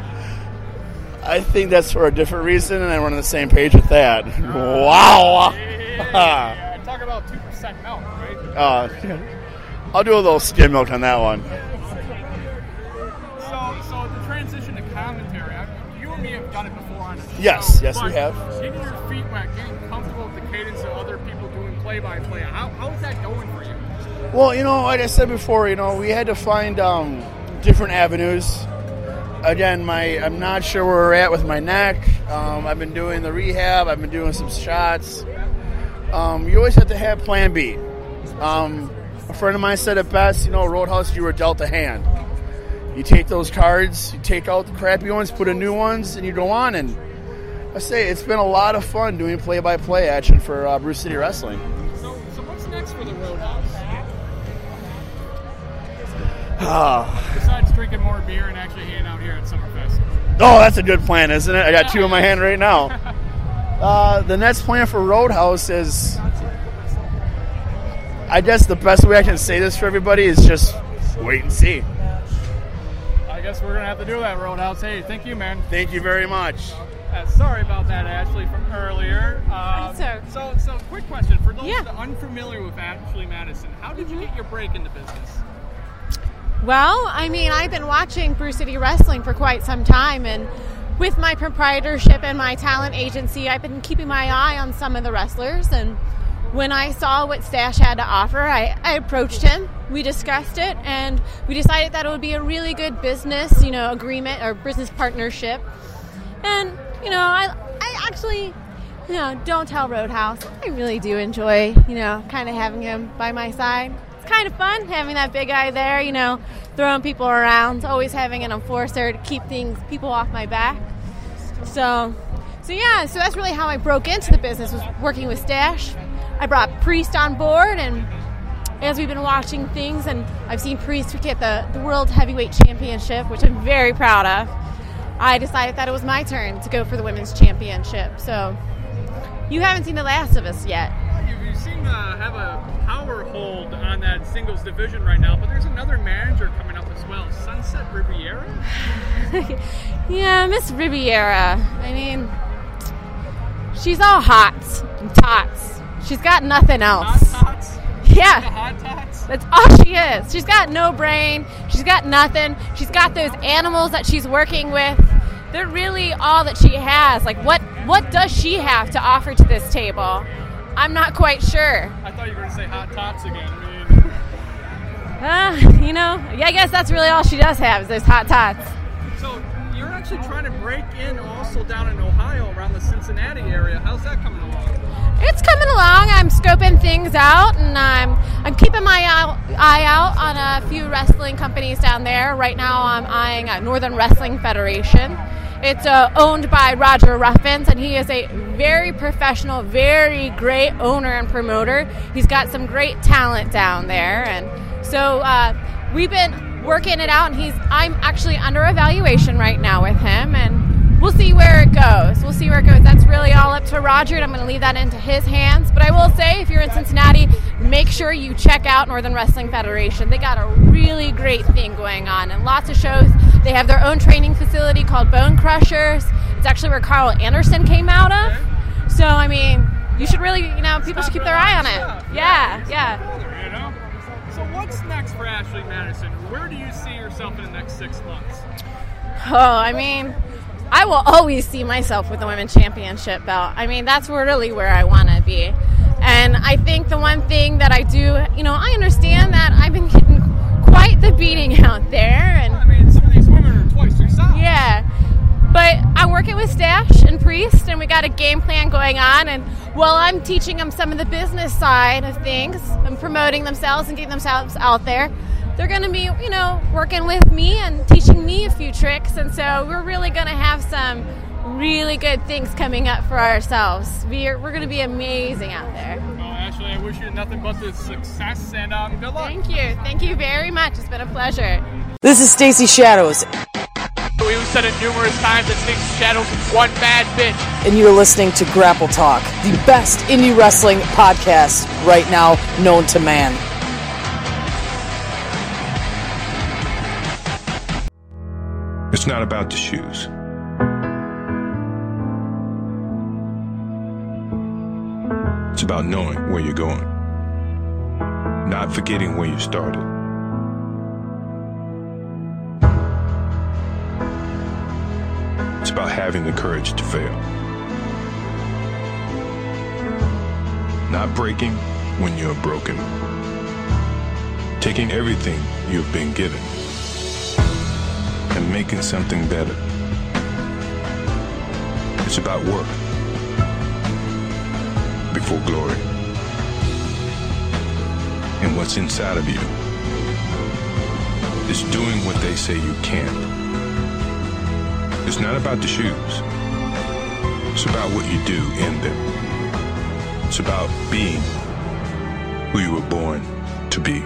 Speaker 15: I think that's for a different reason, and we're on the same page with that. Wow!
Speaker 3: Yeah, talk about 2% milk, right?
Speaker 15: I'll do a little skim milk on that one.
Speaker 3: So the transition to commentary, you and me have done it before on a show.
Speaker 15: Yes, we have.
Speaker 3: Getting your feet wet, getting comfortable with the cadence of other people doing play-by-play, how is that going for you?
Speaker 15: Well, like I said before, we had to find different avenues. Again, I'm not sure where we're at with my neck. I've been doing the rehab. I've been doing some shots. You always have to have plan B. A friend of mine said it best, Roadhouse, you were dealt a hand. You take those cards, you take out the crappy ones, put in new ones, and you go on. And I say it's been a lot of fun doing play-by-play action for Bruce City Wrestling.
Speaker 3: So what's next for the Roadhouse? Besides drinking more beer and actually hanging out here at Summerfest.
Speaker 15: Oh, that's a good plan, isn't it? I got two in my hand right now. The next plan for Roadhouse is, I guess the best way I can say this for everybody is just wait and see.
Speaker 3: I guess we're going to have to do that, Roadhouse. Hey, thank you, man.
Speaker 15: Thank you very much.
Speaker 3: Sorry about that, Ashley, from earlier. So quick question. For those that are unfamiliar with Ashley Madison, how did you get your break in the business?
Speaker 16: Well, I mean, I've been watching Bruce City Wrestling for quite some time, and with my proprietorship and my talent agency, I've been keeping my eye on some of the wrestlers, and when I saw what Stash had to offer, I approached him, we discussed it, and we decided that it would be a really good business, agreement or business partnership. And, I actually, don't tell Roadhouse, I really do enjoy, kind of having him by my side. Kind of fun having that big guy there, throwing people around, always having an enforcer to keep people off my back. So that's really how I broke into the business, was working with Stash. I brought Priest on board, and as we've been watching things, and I've seen Priest get the World Heavyweight Championship, which I'm very proud of, I decided that it was my turn to go for the Women's Championship. So you haven't seen the last of us yet.
Speaker 3: You seem to have a power hold on that singles division right now, but there's another manager coming up as well, Sunset Riviera?
Speaker 16: Yeah, Miss Riviera. I mean, she's all hot and tots. She's got nothing else.
Speaker 3: Hot tots?
Speaker 16: Yeah.
Speaker 3: Hot tots?
Speaker 16: That's all she is. She's got no brain. She's got nothing. She's got those animals that she's working with. They're really all that she has. Like, what does she have to offer to this table? I'm not quite sure.
Speaker 3: I thought you were going to say hot tots again.
Speaker 16: I guess that's really all she does have is those hot tots.
Speaker 3: So you're actually trying to break in also down in Ohio around the Cincinnati area. How's that coming along?
Speaker 16: It's coming along. I'm scoping things out, and I'm keeping my eye out on a few wrestling companies down there. Right now I'm eyeing Northern Wrestling Federation. It's owned by Roger Ruffins, and he is a very professional, very great owner and promoter. He's got some great talent down there, and so we've been working it out, and I'm actually under evaluation right now with him, and we'll see where it goes. That's really all up to Roger, and I'm going to leave that into his hands. But I will say, if you're in Cincinnati, make sure you check out Northern Wrestling Federation. They got a really great thing going on, and lots of shows. They have their own training facility called Bone Crushers. It's actually where Carl Anderson came out of. So, I mean, you should really, people should keep their eye on it. Yeah.
Speaker 3: So what's next for Ashley Madison? Where do you see yourself in the next 6 months?
Speaker 16: Oh, I mean, I will always see myself with the women's championship belt. I mean, that's really where I want to be. And I think the one thing that I do, I understand that I've been getting quite the beating out there. And
Speaker 3: I mean, some of these women are twice your size.
Speaker 16: Yeah. But I'm working with Stash and Priest, and we got a game plan going on. And while I'm teaching them some of the business side of things and promoting themselves and getting themselves out there, they're going to be, working with me and teaching me a few tricks. And so we're really going to have some really good things coming up for ourselves. We're going to be amazing out there.
Speaker 3: Well, Ashley, I wish you nothing but the success and good luck.
Speaker 16: Thank you. Thank you very much. It's been a pleasure.
Speaker 17: This is Stacy Shadows.
Speaker 3: We've said it numerous times that Stacy Shadows is one bad bitch.
Speaker 17: And you're listening to Grapple Talk, the best indie wrestling podcast right now known to man.
Speaker 18: It's not about the shoes. It's about knowing where you're going, not forgetting where you started. It's about having the courage to fail, not breaking when you're broken, taking everything you've been given and making something better. It's about work before glory. And what's inside of you is doing what they say you can't. It's not about the shoes. It's about what you do in them. It's about being who you were born to be.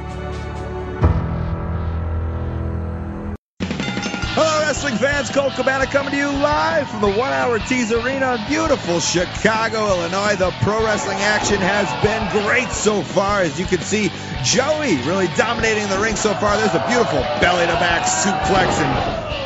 Speaker 19: Hello, wrestling fans. Colt Cabana coming to you live from the 1 Hour Tease Arena in beautiful Chicago, Illinois. The pro wrestling action has been great so far. As you can see, Joey really dominating the ring so far. There's a beautiful belly-to-back suplex. And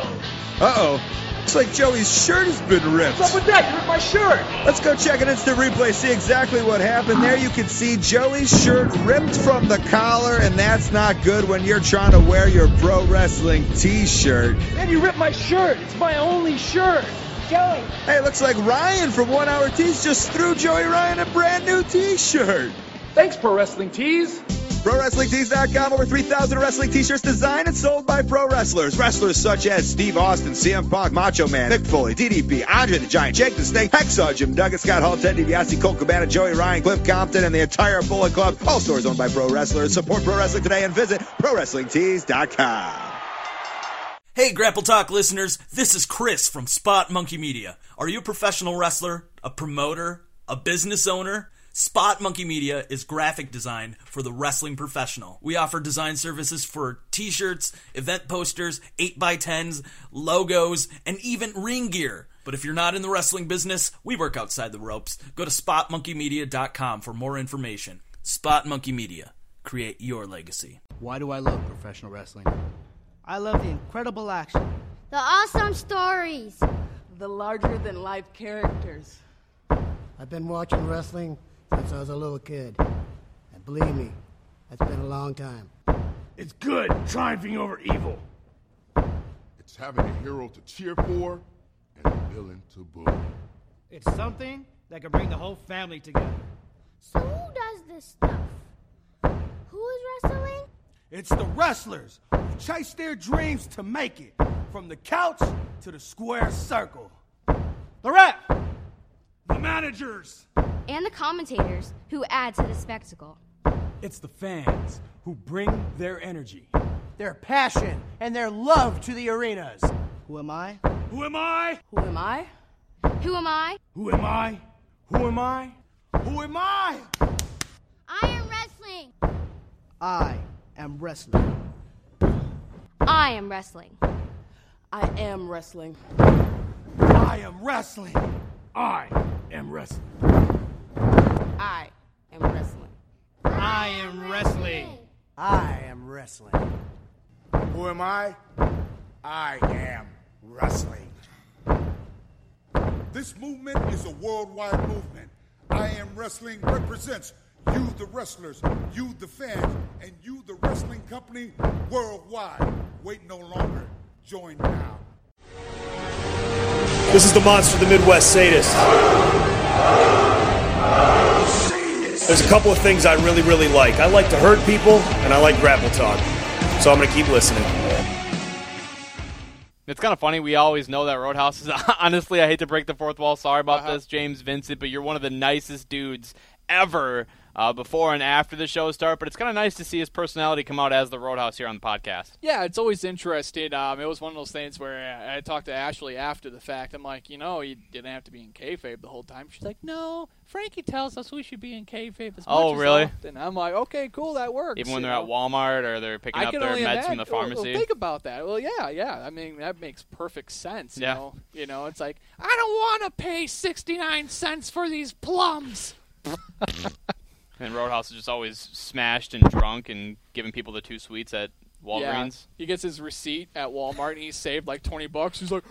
Speaker 19: uh-oh. Looks like Joey's shirt has been ripped.
Speaker 20: What's up with that? You ripped my shirt.
Speaker 19: Let's go check an instant replay, see exactly what happened. There you can see Joey's shirt ripped from the collar, and that's not good when you're trying to wear your pro wrestling t-shirt.
Speaker 20: Man, you ripped my shirt. It's my only shirt. Joey.
Speaker 19: Hey, looks like Ryan from 1 Hour Tees just threw Joey Ryan a brand new t-shirt.
Speaker 20: Thanks, Pro Wrestling Tees.
Speaker 19: ProWrestlingTees.com. Over 3,000 wrestling t-shirts designed and sold by pro wrestlers. Wrestlers such as Steve Austin, CM Punk, Macho Man, Mick Foley, DDP, Andre the Giant, Jake the Snake, Hacksaw Jim Duggan, Scott Hall, Ted DiBiase, Colt Cabana, Joey Ryan, Cliff Compton, and the entire Bullet Club. All stores owned by pro wrestlers. Support pro wrestling today and visit ProWrestlingTees.com.
Speaker 21: Hey, Grapple Talk listeners. This is Chris from Spot Monkey Media. Are you a professional wrestler, a promoter, a business owner? Spot Monkey Media is graphic design for the wrestling professional. We offer design services for t-shirts, event posters, 8x10s, logos, and even ring gear. But if you're not in the wrestling business, we work outside the ropes. Go to spotmonkeymedia.com for more information. Spot Monkey Media. Create your legacy.
Speaker 22: Why do I love professional wrestling? I love the incredible action.
Speaker 23: The awesome stories.
Speaker 24: The larger-than-life characters.
Speaker 25: I've been watching wrestling since I was a little kid. And believe me, that's been a long time.
Speaker 4: It's good triumphing over evil. It's having a hero to cheer for and a villain to boo.
Speaker 22: It's something that can bring the whole family together.
Speaker 23: So who does this stuff? Who is wrestling?
Speaker 4: It's the wrestlers who chase their dreams to make it, from the couch to the square circle. The ref, the managers,
Speaker 23: and the commentators who add to the spectacle.
Speaker 22: It's the fans who bring their energy, their passion, and their love to the arenas. Who am I?
Speaker 4: Who am I?
Speaker 23: Who am I? Who am I?
Speaker 4: Who am I? Who am I? Who am I?
Speaker 23: I am wrestling.
Speaker 22: I am wrestling.
Speaker 23: I am wrestling.
Speaker 24: I am wrestling.
Speaker 4: I am wrestling. I am wrestling.
Speaker 24: I am wrestling.
Speaker 22: I am wrestling. I am wrestling.
Speaker 4: Who am I? I am wrestling. This movement is a worldwide movement. I Am Wrestling represents
Speaker 1: You, the wrestlers, you, the fans, and you, the wrestling company worldwide. Wait no longer. Join now.
Speaker 2: This is the Monster, the Midwest Sadist. There's a couple of things I really, really like. I like to hurt people, and I like grapple talk. So I'm going to keep listening.
Speaker 6: It's kind of funny. We always know that Roadhouse is, honestly, I hate to break the fourth wall. Sorry about this, James Vincent, but you're one of the nicest dudes ever before and after the show start. But it's kind of nice to see his personality come out as the Roadhouse here on the podcast.
Speaker 3: Yeah, it's always interesting. It was one of those things where I talked to Ashley after the fact. I'm like, you didn't have to be in kayfabe the whole time. She's like, no, Frankie tells us we should be in kayfabe as much as
Speaker 6: really?
Speaker 3: often. I'm like, okay, cool, that works.
Speaker 6: Even when they're at Walmart or they're picking up their meds from the pharmacy.
Speaker 3: Well, think about that. Well, yeah. I mean, that makes perfect sense. You know, it's like, I don't want to pay 69 cents for these plums.
Speaker 6: And Roadhouse is just always smashed and drunk and giving people the 2 sweets at Walgreens.
Speaker 3: Yeah. He gets his receipt at Walmart and he saved like $20. He's like,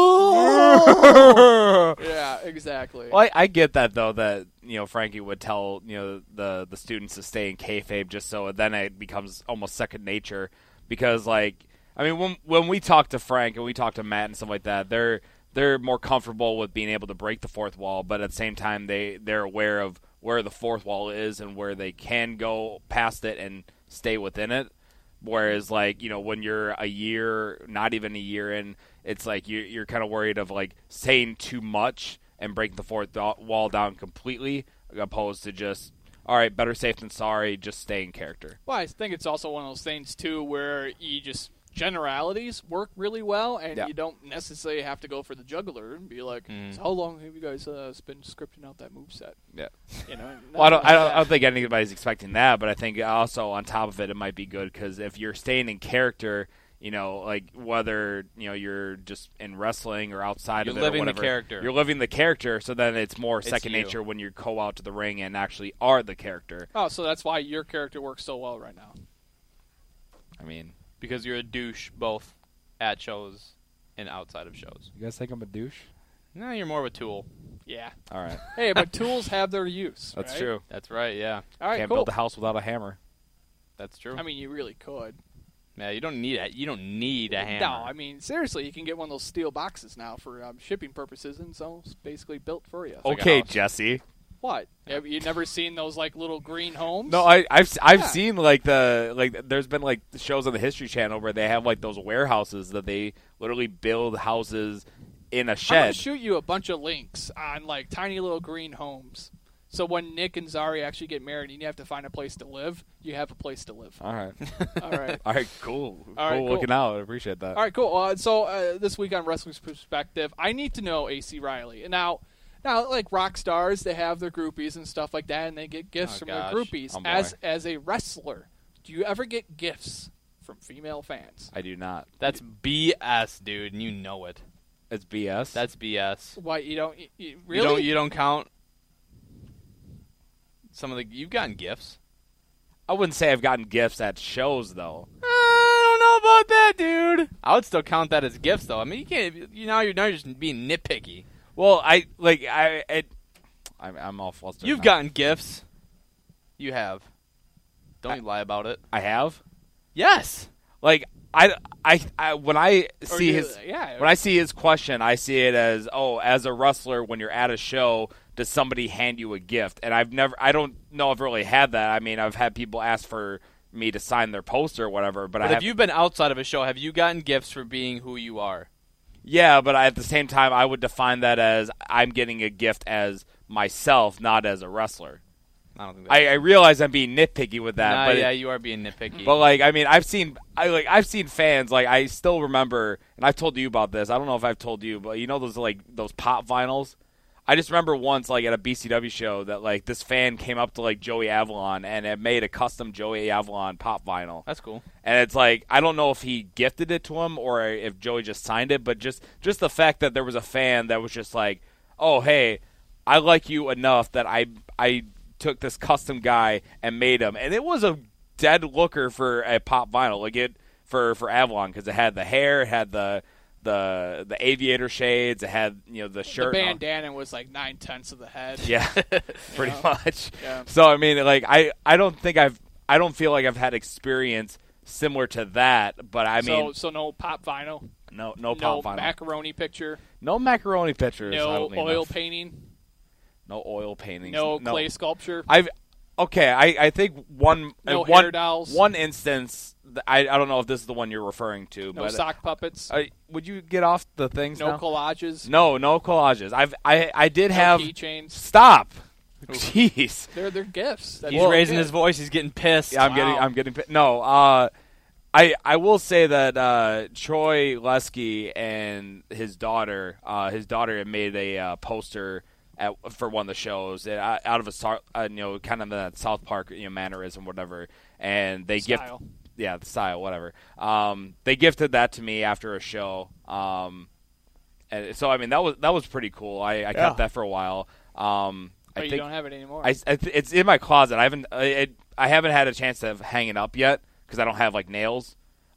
Speaker 3: yeah, exactly.
Speaker 7: Well, I get that though, that Frankie would tell the students to stay in kayfabe just so then it becomes almost second nature, because when we talk to Frank and we talk to Matt and stuff like that, they're more comfortable with being able to break the fourth wall, but at the same time they're aware of where the fourth wall is and where they can go past it and stay within it. Whereas, when you're a year, not even a year in, it's like you're kind of worried of, saying too much and breaking the fourth wall down completely, opposed to just, all right, better safe than sorry, just stay in character.
Speaker 3: Well, I think it's also one of those things, too, where you just generalities work really well, and you don't necessarily have to go for the juggler and be like, so how long have you guys been scripting out that moveset?
Speaker 7: Yeah.
Speaker 3: Well,
Speaker 7: I don't think anybody's expecting that, but I think also on top of it might be good, because if you're staying in character, whether you're just in wrestling or outside of it or whatever,
Speaker 6: you're living the character.
Speaker 7: You're living the character, so then it's more second
Speaker 6: you.
Speaker 7: nature when you go out to the ring and actually are the character.
Speaker 3: Oh, so that's why your character works so well right now.
Speaker 7: I mean,
Speaker 6: because you're a douche both at shows and outside of shows.
Speaker 7: You guys think I'm a douche?
Speaker 6: No, you're more of a tool.
Speaker 3: Yeah.
Speaker 7: All right.
Speaker 3: Hey, but tools have their use.
Speaker 7: That's
Speaker 3: right?
Speaker 7: true.
Speaker 6: That's right, yeah.
Speaker 3: All right,
Speaker 7: Can't
Speaker 3: cool.
Speaker 7: build a house without a hammer.
Speaker 6: That's true.
Speaker 3: I mean, you really could.
Speaker 6: Yeah, you don't need a hammer.
Speaker 3: No, I mean, seriously, you can get one of those steel boxes now for shipping purposes, and so it's basically built for you.
Speaker 7: Okay, Jesse.
Speaker 3: What? Have you never seen those little green homes?
Speaker 7: No, I've seen there's been shows on the History Channel where they have those warehouses that they literally build houses in a shed.
Speaker 3: I'm gonna shoot you a bunch of links on tiny little green homes. So when Nick and Zari actually get married and you have to find a place to live, you have a place to live.
Speaker 7: All right.
Speaker 3: All right.
Speaker 7: All right, cool.
Speaker 3: All right,
Speaker 7: cool looking out. I appreciate that.
Speaker 3: All right, cool. So this week on Wrestling's Perspective, I need to know AC Riley. And now, rock stars, they have their groupies and stuff like that, and they get gifts from their groupies. As a wrestler, do you ever get gifts from female fans?
Speaker 7: I do not.
Speaker 6: That's BS, dude, and you know it.
Speaker 7: It's BS?
Speaker 6: That's BS.
Speaker 3: Why, you don't... really?
Speaker 6: You don't count... You've gotten gifts.
Speaker 7: I wouldn't say I've gotten gifts at shows, though.
Speaker 6: I don't know about that, dude. I would still count that as gifts, though. I mean, you can't. You're just being nitpicky.
Speaker 7: Well, I'm all flustered.
Speaker 6: You've gotten gifts. You have. Don't you lie about it.
Speaker 7: I have.
Speaker 6: Yes.
Speaker 7: When I see his question, I see it as, as a wrestler, when you're at a show, does somebody hand you a gift? And I don't know if I've really had that. I mean, I've had people ask for me to sign their poster or whatever. But
Speaker 6: if you've been outside of a show, have you gotten gifts for being who you are?
Speaker 7: Yeah, but at the same time, I would define that as I'm getting a gift as myself, not as a wrestler.
Speaker 6: I don't think
Speaker 7: I realize I'm being nitpicky with that. But
Speaker 6: you are being nitpicky.
Speaker 7: But I've seen fans. I still remember, and I've told you about this. I don't know if I've told you, but those pop vinyls. I just remember once, at a BCW show, that this fan came up to Joey Avalon and it made a custom Joey Avalon pop vinyl.
Speaker 6: That's cool.
Speaker 7: And it's I don't know if he gifted it to him or if Joey just signed it, but just the fact that there was a fan that was just oh hey, I like you enough that I took this custom guy and made him, and it was a dead looker for a pop vinyl, for Avalon, because it had the hair, it had the the aviator shades. It had the shirt.
Speaker 3: The bandana was like 9/10 of the head.
Speaker 7: Yeah, pretty much.
Speaker 3: Yeah.
Speaker 7: So I mean, like I don't feel like I've had experience similar to that. But I mean,
Speaker 3: so no pop vinyl.
Speaker 7: No pop vinyl.
Speaker 3: No macaroni picture.
Speaker 7: No macaroni pictures.
Speaker 3: No oil painting.
Speaker 7: No oil paintings.
Speaker 3: No clay sculpture.
Speaker 7: I think one
Speaker 3: hair dolls.
Speaker 7: One instance. I don't know if this is the one you're referring to.
Speaker 3: No
Speaker 7: but
Speaker 3: sock puppets.
Speaker 7: Would you get off the things?
Speaker 3: No
Speaker 7: now?
Speaker 3: collages.
Speaker 7: No collages. I did have
Speaker 3: keychains.
Speaker 7: Stop. Jeez.
Speaker 3: They're gifts.
Speaker 6: He's raising his voice. He's getting pissed.
Speaker 7: Yeah, I'm getting pissed. No. I will say that Troy Lesky and his daughter had made a poster for one of the shows out of a kind of that South Park mannerism, whatever, and they the style, whatever. They gifted that to me after a show, and so I mean that was pretty cool. I kept that for a while. I think
Speaker 3: you don't have it anymore.
Speaker 7: It's in my closet. I haven't had a chance to hang it up yet because I don't have like nails.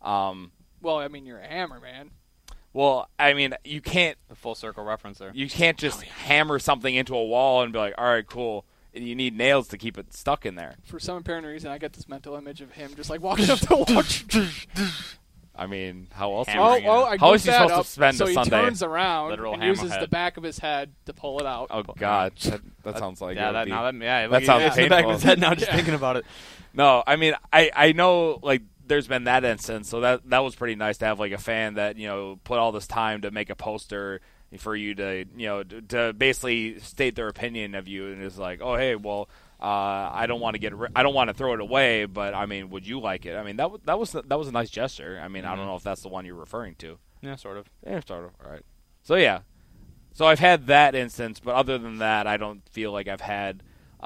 Speaker 3: Well, I mean, you're a hammer, man.
Speaker 7: Well, I mean, you can't...
Speaker 6: A full circle reference there.
Speaker 7: You can't just hammer something into a wall and be like, all right, cool. You need nails to keep it stuck in there.
Speaker 3: For some apparent reason, I get this mental image of him just like walking up the wall.
Speaker 7: I mean, how else?
Speaker 3: How
Speaker 7: is he supposed to spend
Speaker 3: so
Speaker 7: a Sunday?
Speaker 3: So he turns around and uses
Speaker 6: head.
Speaker 3: the back of his head to pull it out.
Speaker 7: Oh God, that sounds like
Speaker 6: that
Speaker 7: sounds painful.
Speaker 6: The back of his head now. Just thinking about it.
Speaker 7: No, I mean, I know like there's been that instance, so that was pretty nice to have like a fan that put all this time to make a poster for you to to basically state their opinion of you, and it's like, oh hey, well. I don't want to throw it away, but I mean, would you like it? I mean, that was a nice gesture. I mean, I don't know if that's the one you're referring to.
Speaker 6: Yeah, sort of.
Speaker 7: Yeah, sort of. All right. So yeah, so I've had that instance, but other than that, I don't feel like I've had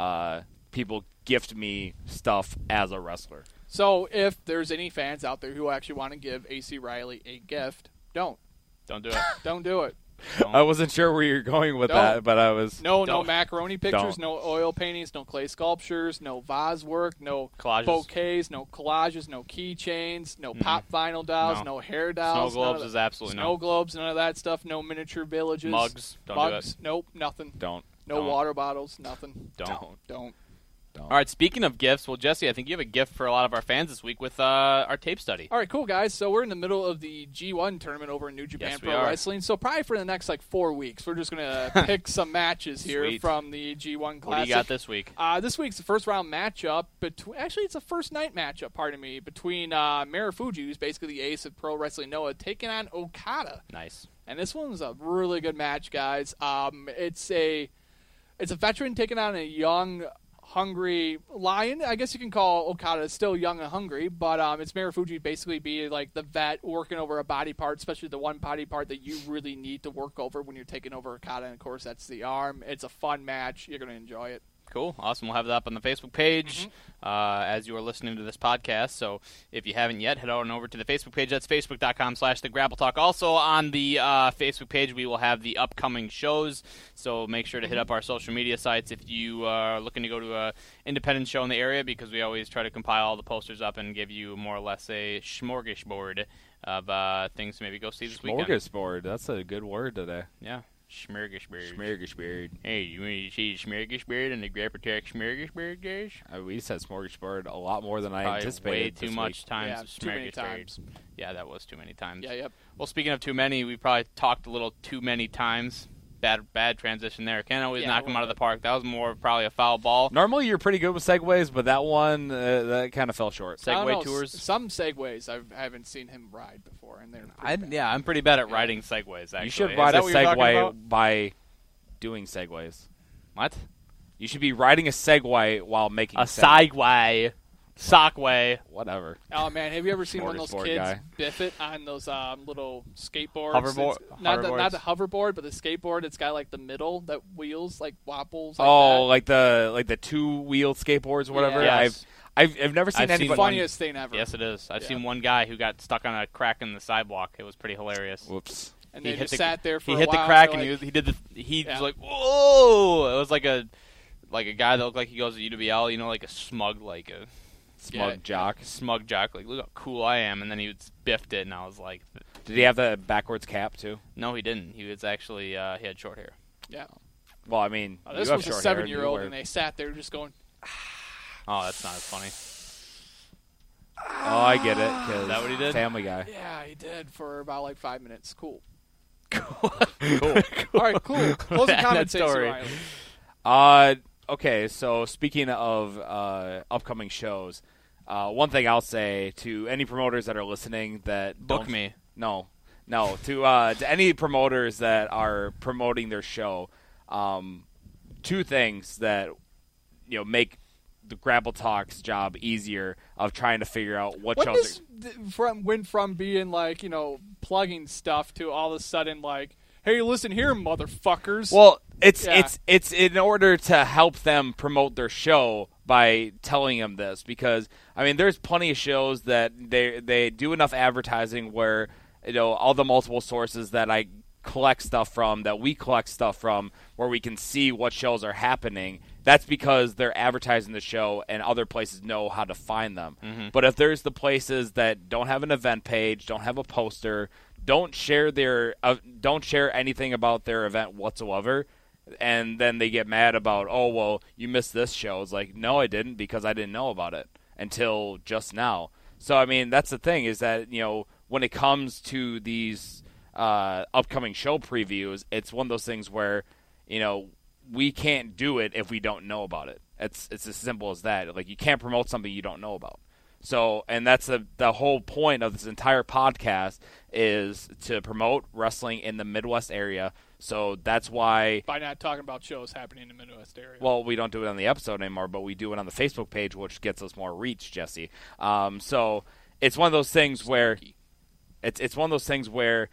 Speaker 7: people gift me stuff as a wrestler.
Speaker 3: So if there's any fans out there who actually want to give AC Riley a gift, don't
Speaker 6: do it.
Speaker 3: Don't do it.
Speaker 7: I wasn't sure where you're going with that, but I was...
Speaker 3: No macaroni pictures, no oil paintings, no clay sculptures, no vase work, no
Speaker 6: collages.
Speaker 3: Bouquets, no collages, no keychains, no pop vinyl dolls, no hair dolls.
Speaker 6: Snow globes is absolutely
Speaker 3: no. Snow globes, none of that stuff, no miniature villages.
Speaker 6: Mugs, don't do it.
Speaker 3: Nope, nothing.
Speaker 7: Don't.
Speaker 3: No water bottles, nothing.
Speaker 6: Don't. All right, speaking of gifts, well, Jesse, I think you have a gift for a lot of our fans this week with our tape study.
Speaker 3: All right, cool, guys. So we're in the middle of the G1 tournament over in New Japan Pro Wrestling. So probably for the next, 4 weeks, we're just going to pick some matches here from the G1 Classic.
Speaker 6: What do you got this week?
Speaker 3: This week's the first-round matchup. Actually, it's a first-night matchup, between Marufuji, who's basically the ace of Pro Wrestling Noah, taking on Okada.
Speaker 6: Nice.
Speaker 3: And this one's a really good match, guys. It's a veteran taking on a young... hungry lion. I guess you can call Okada still young and hungry, but it's Marufuji basically be like the vet working over a body part, especially the one body part that you really need to work over when you're taking over Okada, and of course that's the arm. It's a fun match. You're going to enjoy it.
Speaker 6: Cool. Awesome. We'll have that up on the Facebook page as you are listening to this podcast. So if you haven't yet, head on over to the Facebook page. That's facebook.com/thegrappletalk. Also on the Facebook page, we will have the upcoming shows. So make sure to hit up our social media sites if you are looking to go to an independent show in the area, because we always try to compile all the posters up and give you more or less a smorgasbord of things to maybe go see this weekend.
Speaker 7: Smorgasbord. That's a good word today.
Speaker 6: Yeah. Smorgasbord.
Speaker 7: Smorgasbord.
Speaker 6: Hey, you want to see Smorgasbord and the Grapper Tech Smorgasbord, guys?
Speaker 7: We said Smorgasbord a lot more than I anticipated.
Speaker 6: Way too much times.
Speaker 3: Yeah, too many times.
Speaker 6: Yeah, that was too many times.
Speaker 3: Yeah, yep.
Speaker 6: Well, speaking of too many, we probably talked a little too many times. Bad transition there. Can't always knock him out of the park. That was more probably a foul ball.
Speaker 7: Normally you're pretty good with segues, but that one that kind of fell short.
Speaker 6: Segway tours.
Speaker 3: Some segues I haven't seen him ride before, and
Speaker 6: I'm pretty bad at riding segues. Actually,
Speaker 7: you should ride a Segway by doing segues.
Speaker 6: What?
Speaker 7: You should be riding a Segway while making
Speaker 6: a Segway. Sockway.
Speaker 7: Whatever.
Speaker 3: Oh, man. Have you ever seen one of those kids biff it on those little skateboards?
Speaker 6: Hoverboard.
Speaker 3: Not the hoverboard, but the skateboard. It's got, the middle that wheels, wobbles.
Speaker 7: Like the two-wheel skateboards or whatever?
Speaker 6: Yeah. Yes.
Speaker 7: I've never seen anybody.
Speaker 3: It's the funniest thing ever.
Speaker 6: Yes, it is. I've seen one guy who got stuck on a crack in the sidewalk. It was pretty hilarious.
Speaker 7: Whoops.
Speaker 3: And they just sat there for a while.
Speaker 6: He hit the crack, and he was like, whoa! It was like a guy that looked like he goes to UWL, like a smug,
Speaker 7: jock.
Speaker 6: Smug jock, like, look how cool I am, and then he biffed it, and I was like...
Speaker 7: Did he have the backwards cap too?
Speaker 6: No, he didn't. He was actually he had short hair.
Speaker 3: Yeah.
Speaker 7: Well, I mean,
Speaker 3: this
Speaker 7: you have
Speaker 3: was a
Speaker 7: short hair,
Speaker 3: 7-year-old, and they sat there just going.
Speaker 6: Oh, that's not as funny.
Speaker 7: Oh, I get it.
Speaker 6: Is that what he did?
Speaker 7: Family Guy.
Speaker 3: Yeah, he did for about like 5 minutes. Cool.
Speaker 7: Cool.
Speaker 3: All right, cool. Closing comments, AC Riley.
Speaker 7: Okay, so speaking of upcoming shows, one thing I'll say to any promoters that are listening that
Speaker 6: book me.
Speaker 7: No, to any promoters that are promoting their show, two things that make the Grapple Talk's job easier of trying to figure out what shows
Speaker 3: went from being like plugging stuff to all of a sudden like, hey, listen here, motherfuckers.
Speaker 7: Well, it's in order to help them promote their show by telling them this, because I mean there's plenty of shows that they do enough advertising where all the multiple sources that I collect stuff from, that we collect stuff from, where we can see what shows are happening. That's because they're advertising the show and other places know how to find them.
Speaker 6: Mm-hmm.
Speaker 7: But if there's the places that don't have an event page, don't have a poster, don't share anything about their event whatsoever, and then they get mad about, oh, well, you missed this show. It's like, no, I didn't, because I didn't know about it until just now. So, I mean, that's the thing, is that, when it comes to these upcoming show previews, it's one of those things where, we can't do it if we don't know about it. It's as simple as that. Like, you can't promote something you don't know about. So, and that's the whole point of this entire podcast, is to promote wrestling in the Midwest area. So that's why...
Speaker 3: By not talking about shows happening in the Midwest area.
Speaker 7: Well, we don't do it on the episode anymore, but we do it on the Facebook page, which gets us more reach, Jesse. So it's one of those things where... It's one of those things where...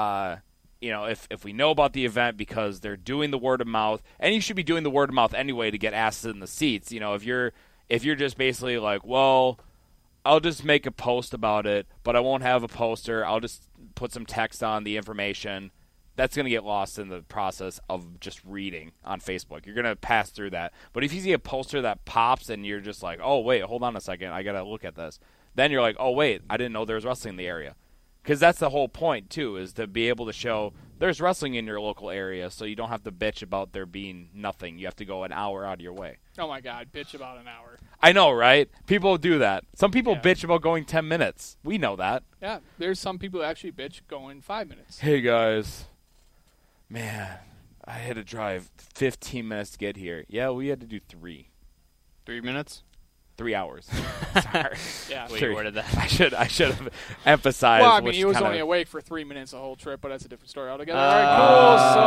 Speaker 7: if we know about the event because they're doing the word of mouth, and you should be doing the word of mouth anyway to get asses in the seats. If you're just basically like, well, I'll just make a post about it, but I won't have a poster. I'll just put some text on the information. That's going to get lost in the process of just reading on Facebook. You're going to pass through that. But if you see a poster that pops and you're just like, oh, wait, hold on a second, I got to look at this. Then you're like, oh, wait, I didn't know there was wrestling in the area. Because that's the whole point, too, is to be able to show there's wrestling in your local area, so you don't have to bitch about there being nothing. You have to go an hour out of your way.
Speaker 3: Oh, my God, bitch about an hour.
Speaker 7: I know, right? People do that. Some people bitch about going 10 minutes. We know that.
Speaker 3: Yeah, there's some people who actually bitch going 5 minutes.
Speaker 7: Hey, guys. Man, I had to drive 15 minutes to get here. Yeah, we had to do 3.
Speaker 6: 3 minutes?
Speaker 7: 3 hours. Sorry.
Speaker 3: Yeah.
Speaker 6: Well, you worded that.
Speaker 7: I should have emphasized.
Speaker 3: Well, I mean, he was only awake for 3 minutes the whole trip, but that's a different story altogether. All right, cool. So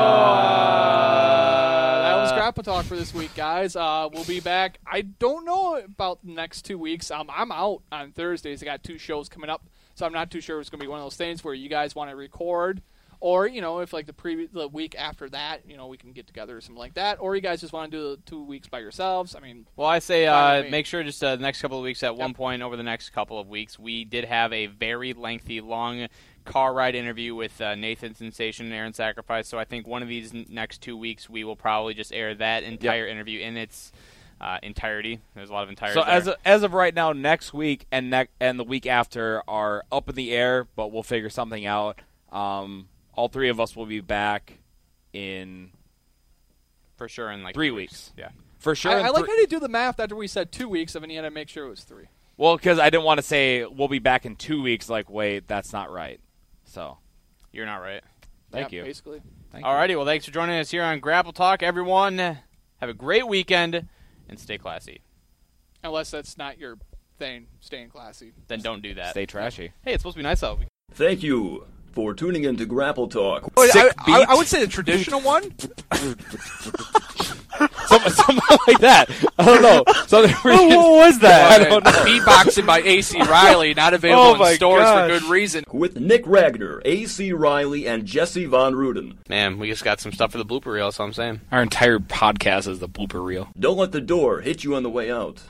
Speaker 3: that was Grapple Talk for this week, guys. We'll be back. I don't know about the next 2 weeks. I'm out on Thursdays. I got 2 shows coming up, so I'm not too sure it's going to be one of those things where you guys want to record. Or, if like the week after that, we can get together or something like that. Or you guys just want to do the 2 weeks by yourselves. I mean,
Speaker 6: well, I say make sure just the next couple of weeks, at one point over the next couple of weeks, we did have a very lengthy, long car ride interview with Nathan Sensation and Aaron Sacrifice. So I think one of these next 2 weeks, we will probably just air that entire interview in its entirety. There's a lot of entirety.
Speaker 7: So as of right now, next week and the week after are up in the air, but we'll figure something out. All 3 of us will be back
Speaker 6: for sure in
Speaker 7: 3 weeks.
Speaker 6: Yeah,
Speaker 7: for sure.
Speaker 3: I like how you do the math after we said 2 weeks, and then you had to make sure it was 3.
Speaker 7: Well, because I didn't want to say we'll be back in 2 weeks. Like, wait, that's not right. So
Speaker 6: you're not right.
Speaker 7: Thank you.
Speaker 3: Basically.
Speaker 6: Alrighty. Well, thanks for joining us here on Grapple Talk, everyone. Have a great weekend and stay classy.
Speaker 3: Unless that's not your thing, staying classy.
Speaker 6: Then don't do that.
Speaker 7: Stay trashy.
Speaker 6: Hey, it's supposed to be nice out.
Speaker 5: Thank you for tuning in to Grapple Talk.
Speaker 3: I would say the traditional one.
Speaker 7: Something like that. I don't know. What was that? I don't know.
Speaker 3: Beatboxing by AC Riley, not available in stores for good reason.
Speaker 5: With Nick Ragnar, AC Riley, and Jesse Von Ruden.
Speaker 6: Man, we just got some stuff for the blooper reel, that's all I'm saying.
Speaker 7: Our entire podcast is the blooper reel.
Speaker 5: Don't let the door hit you on the way out.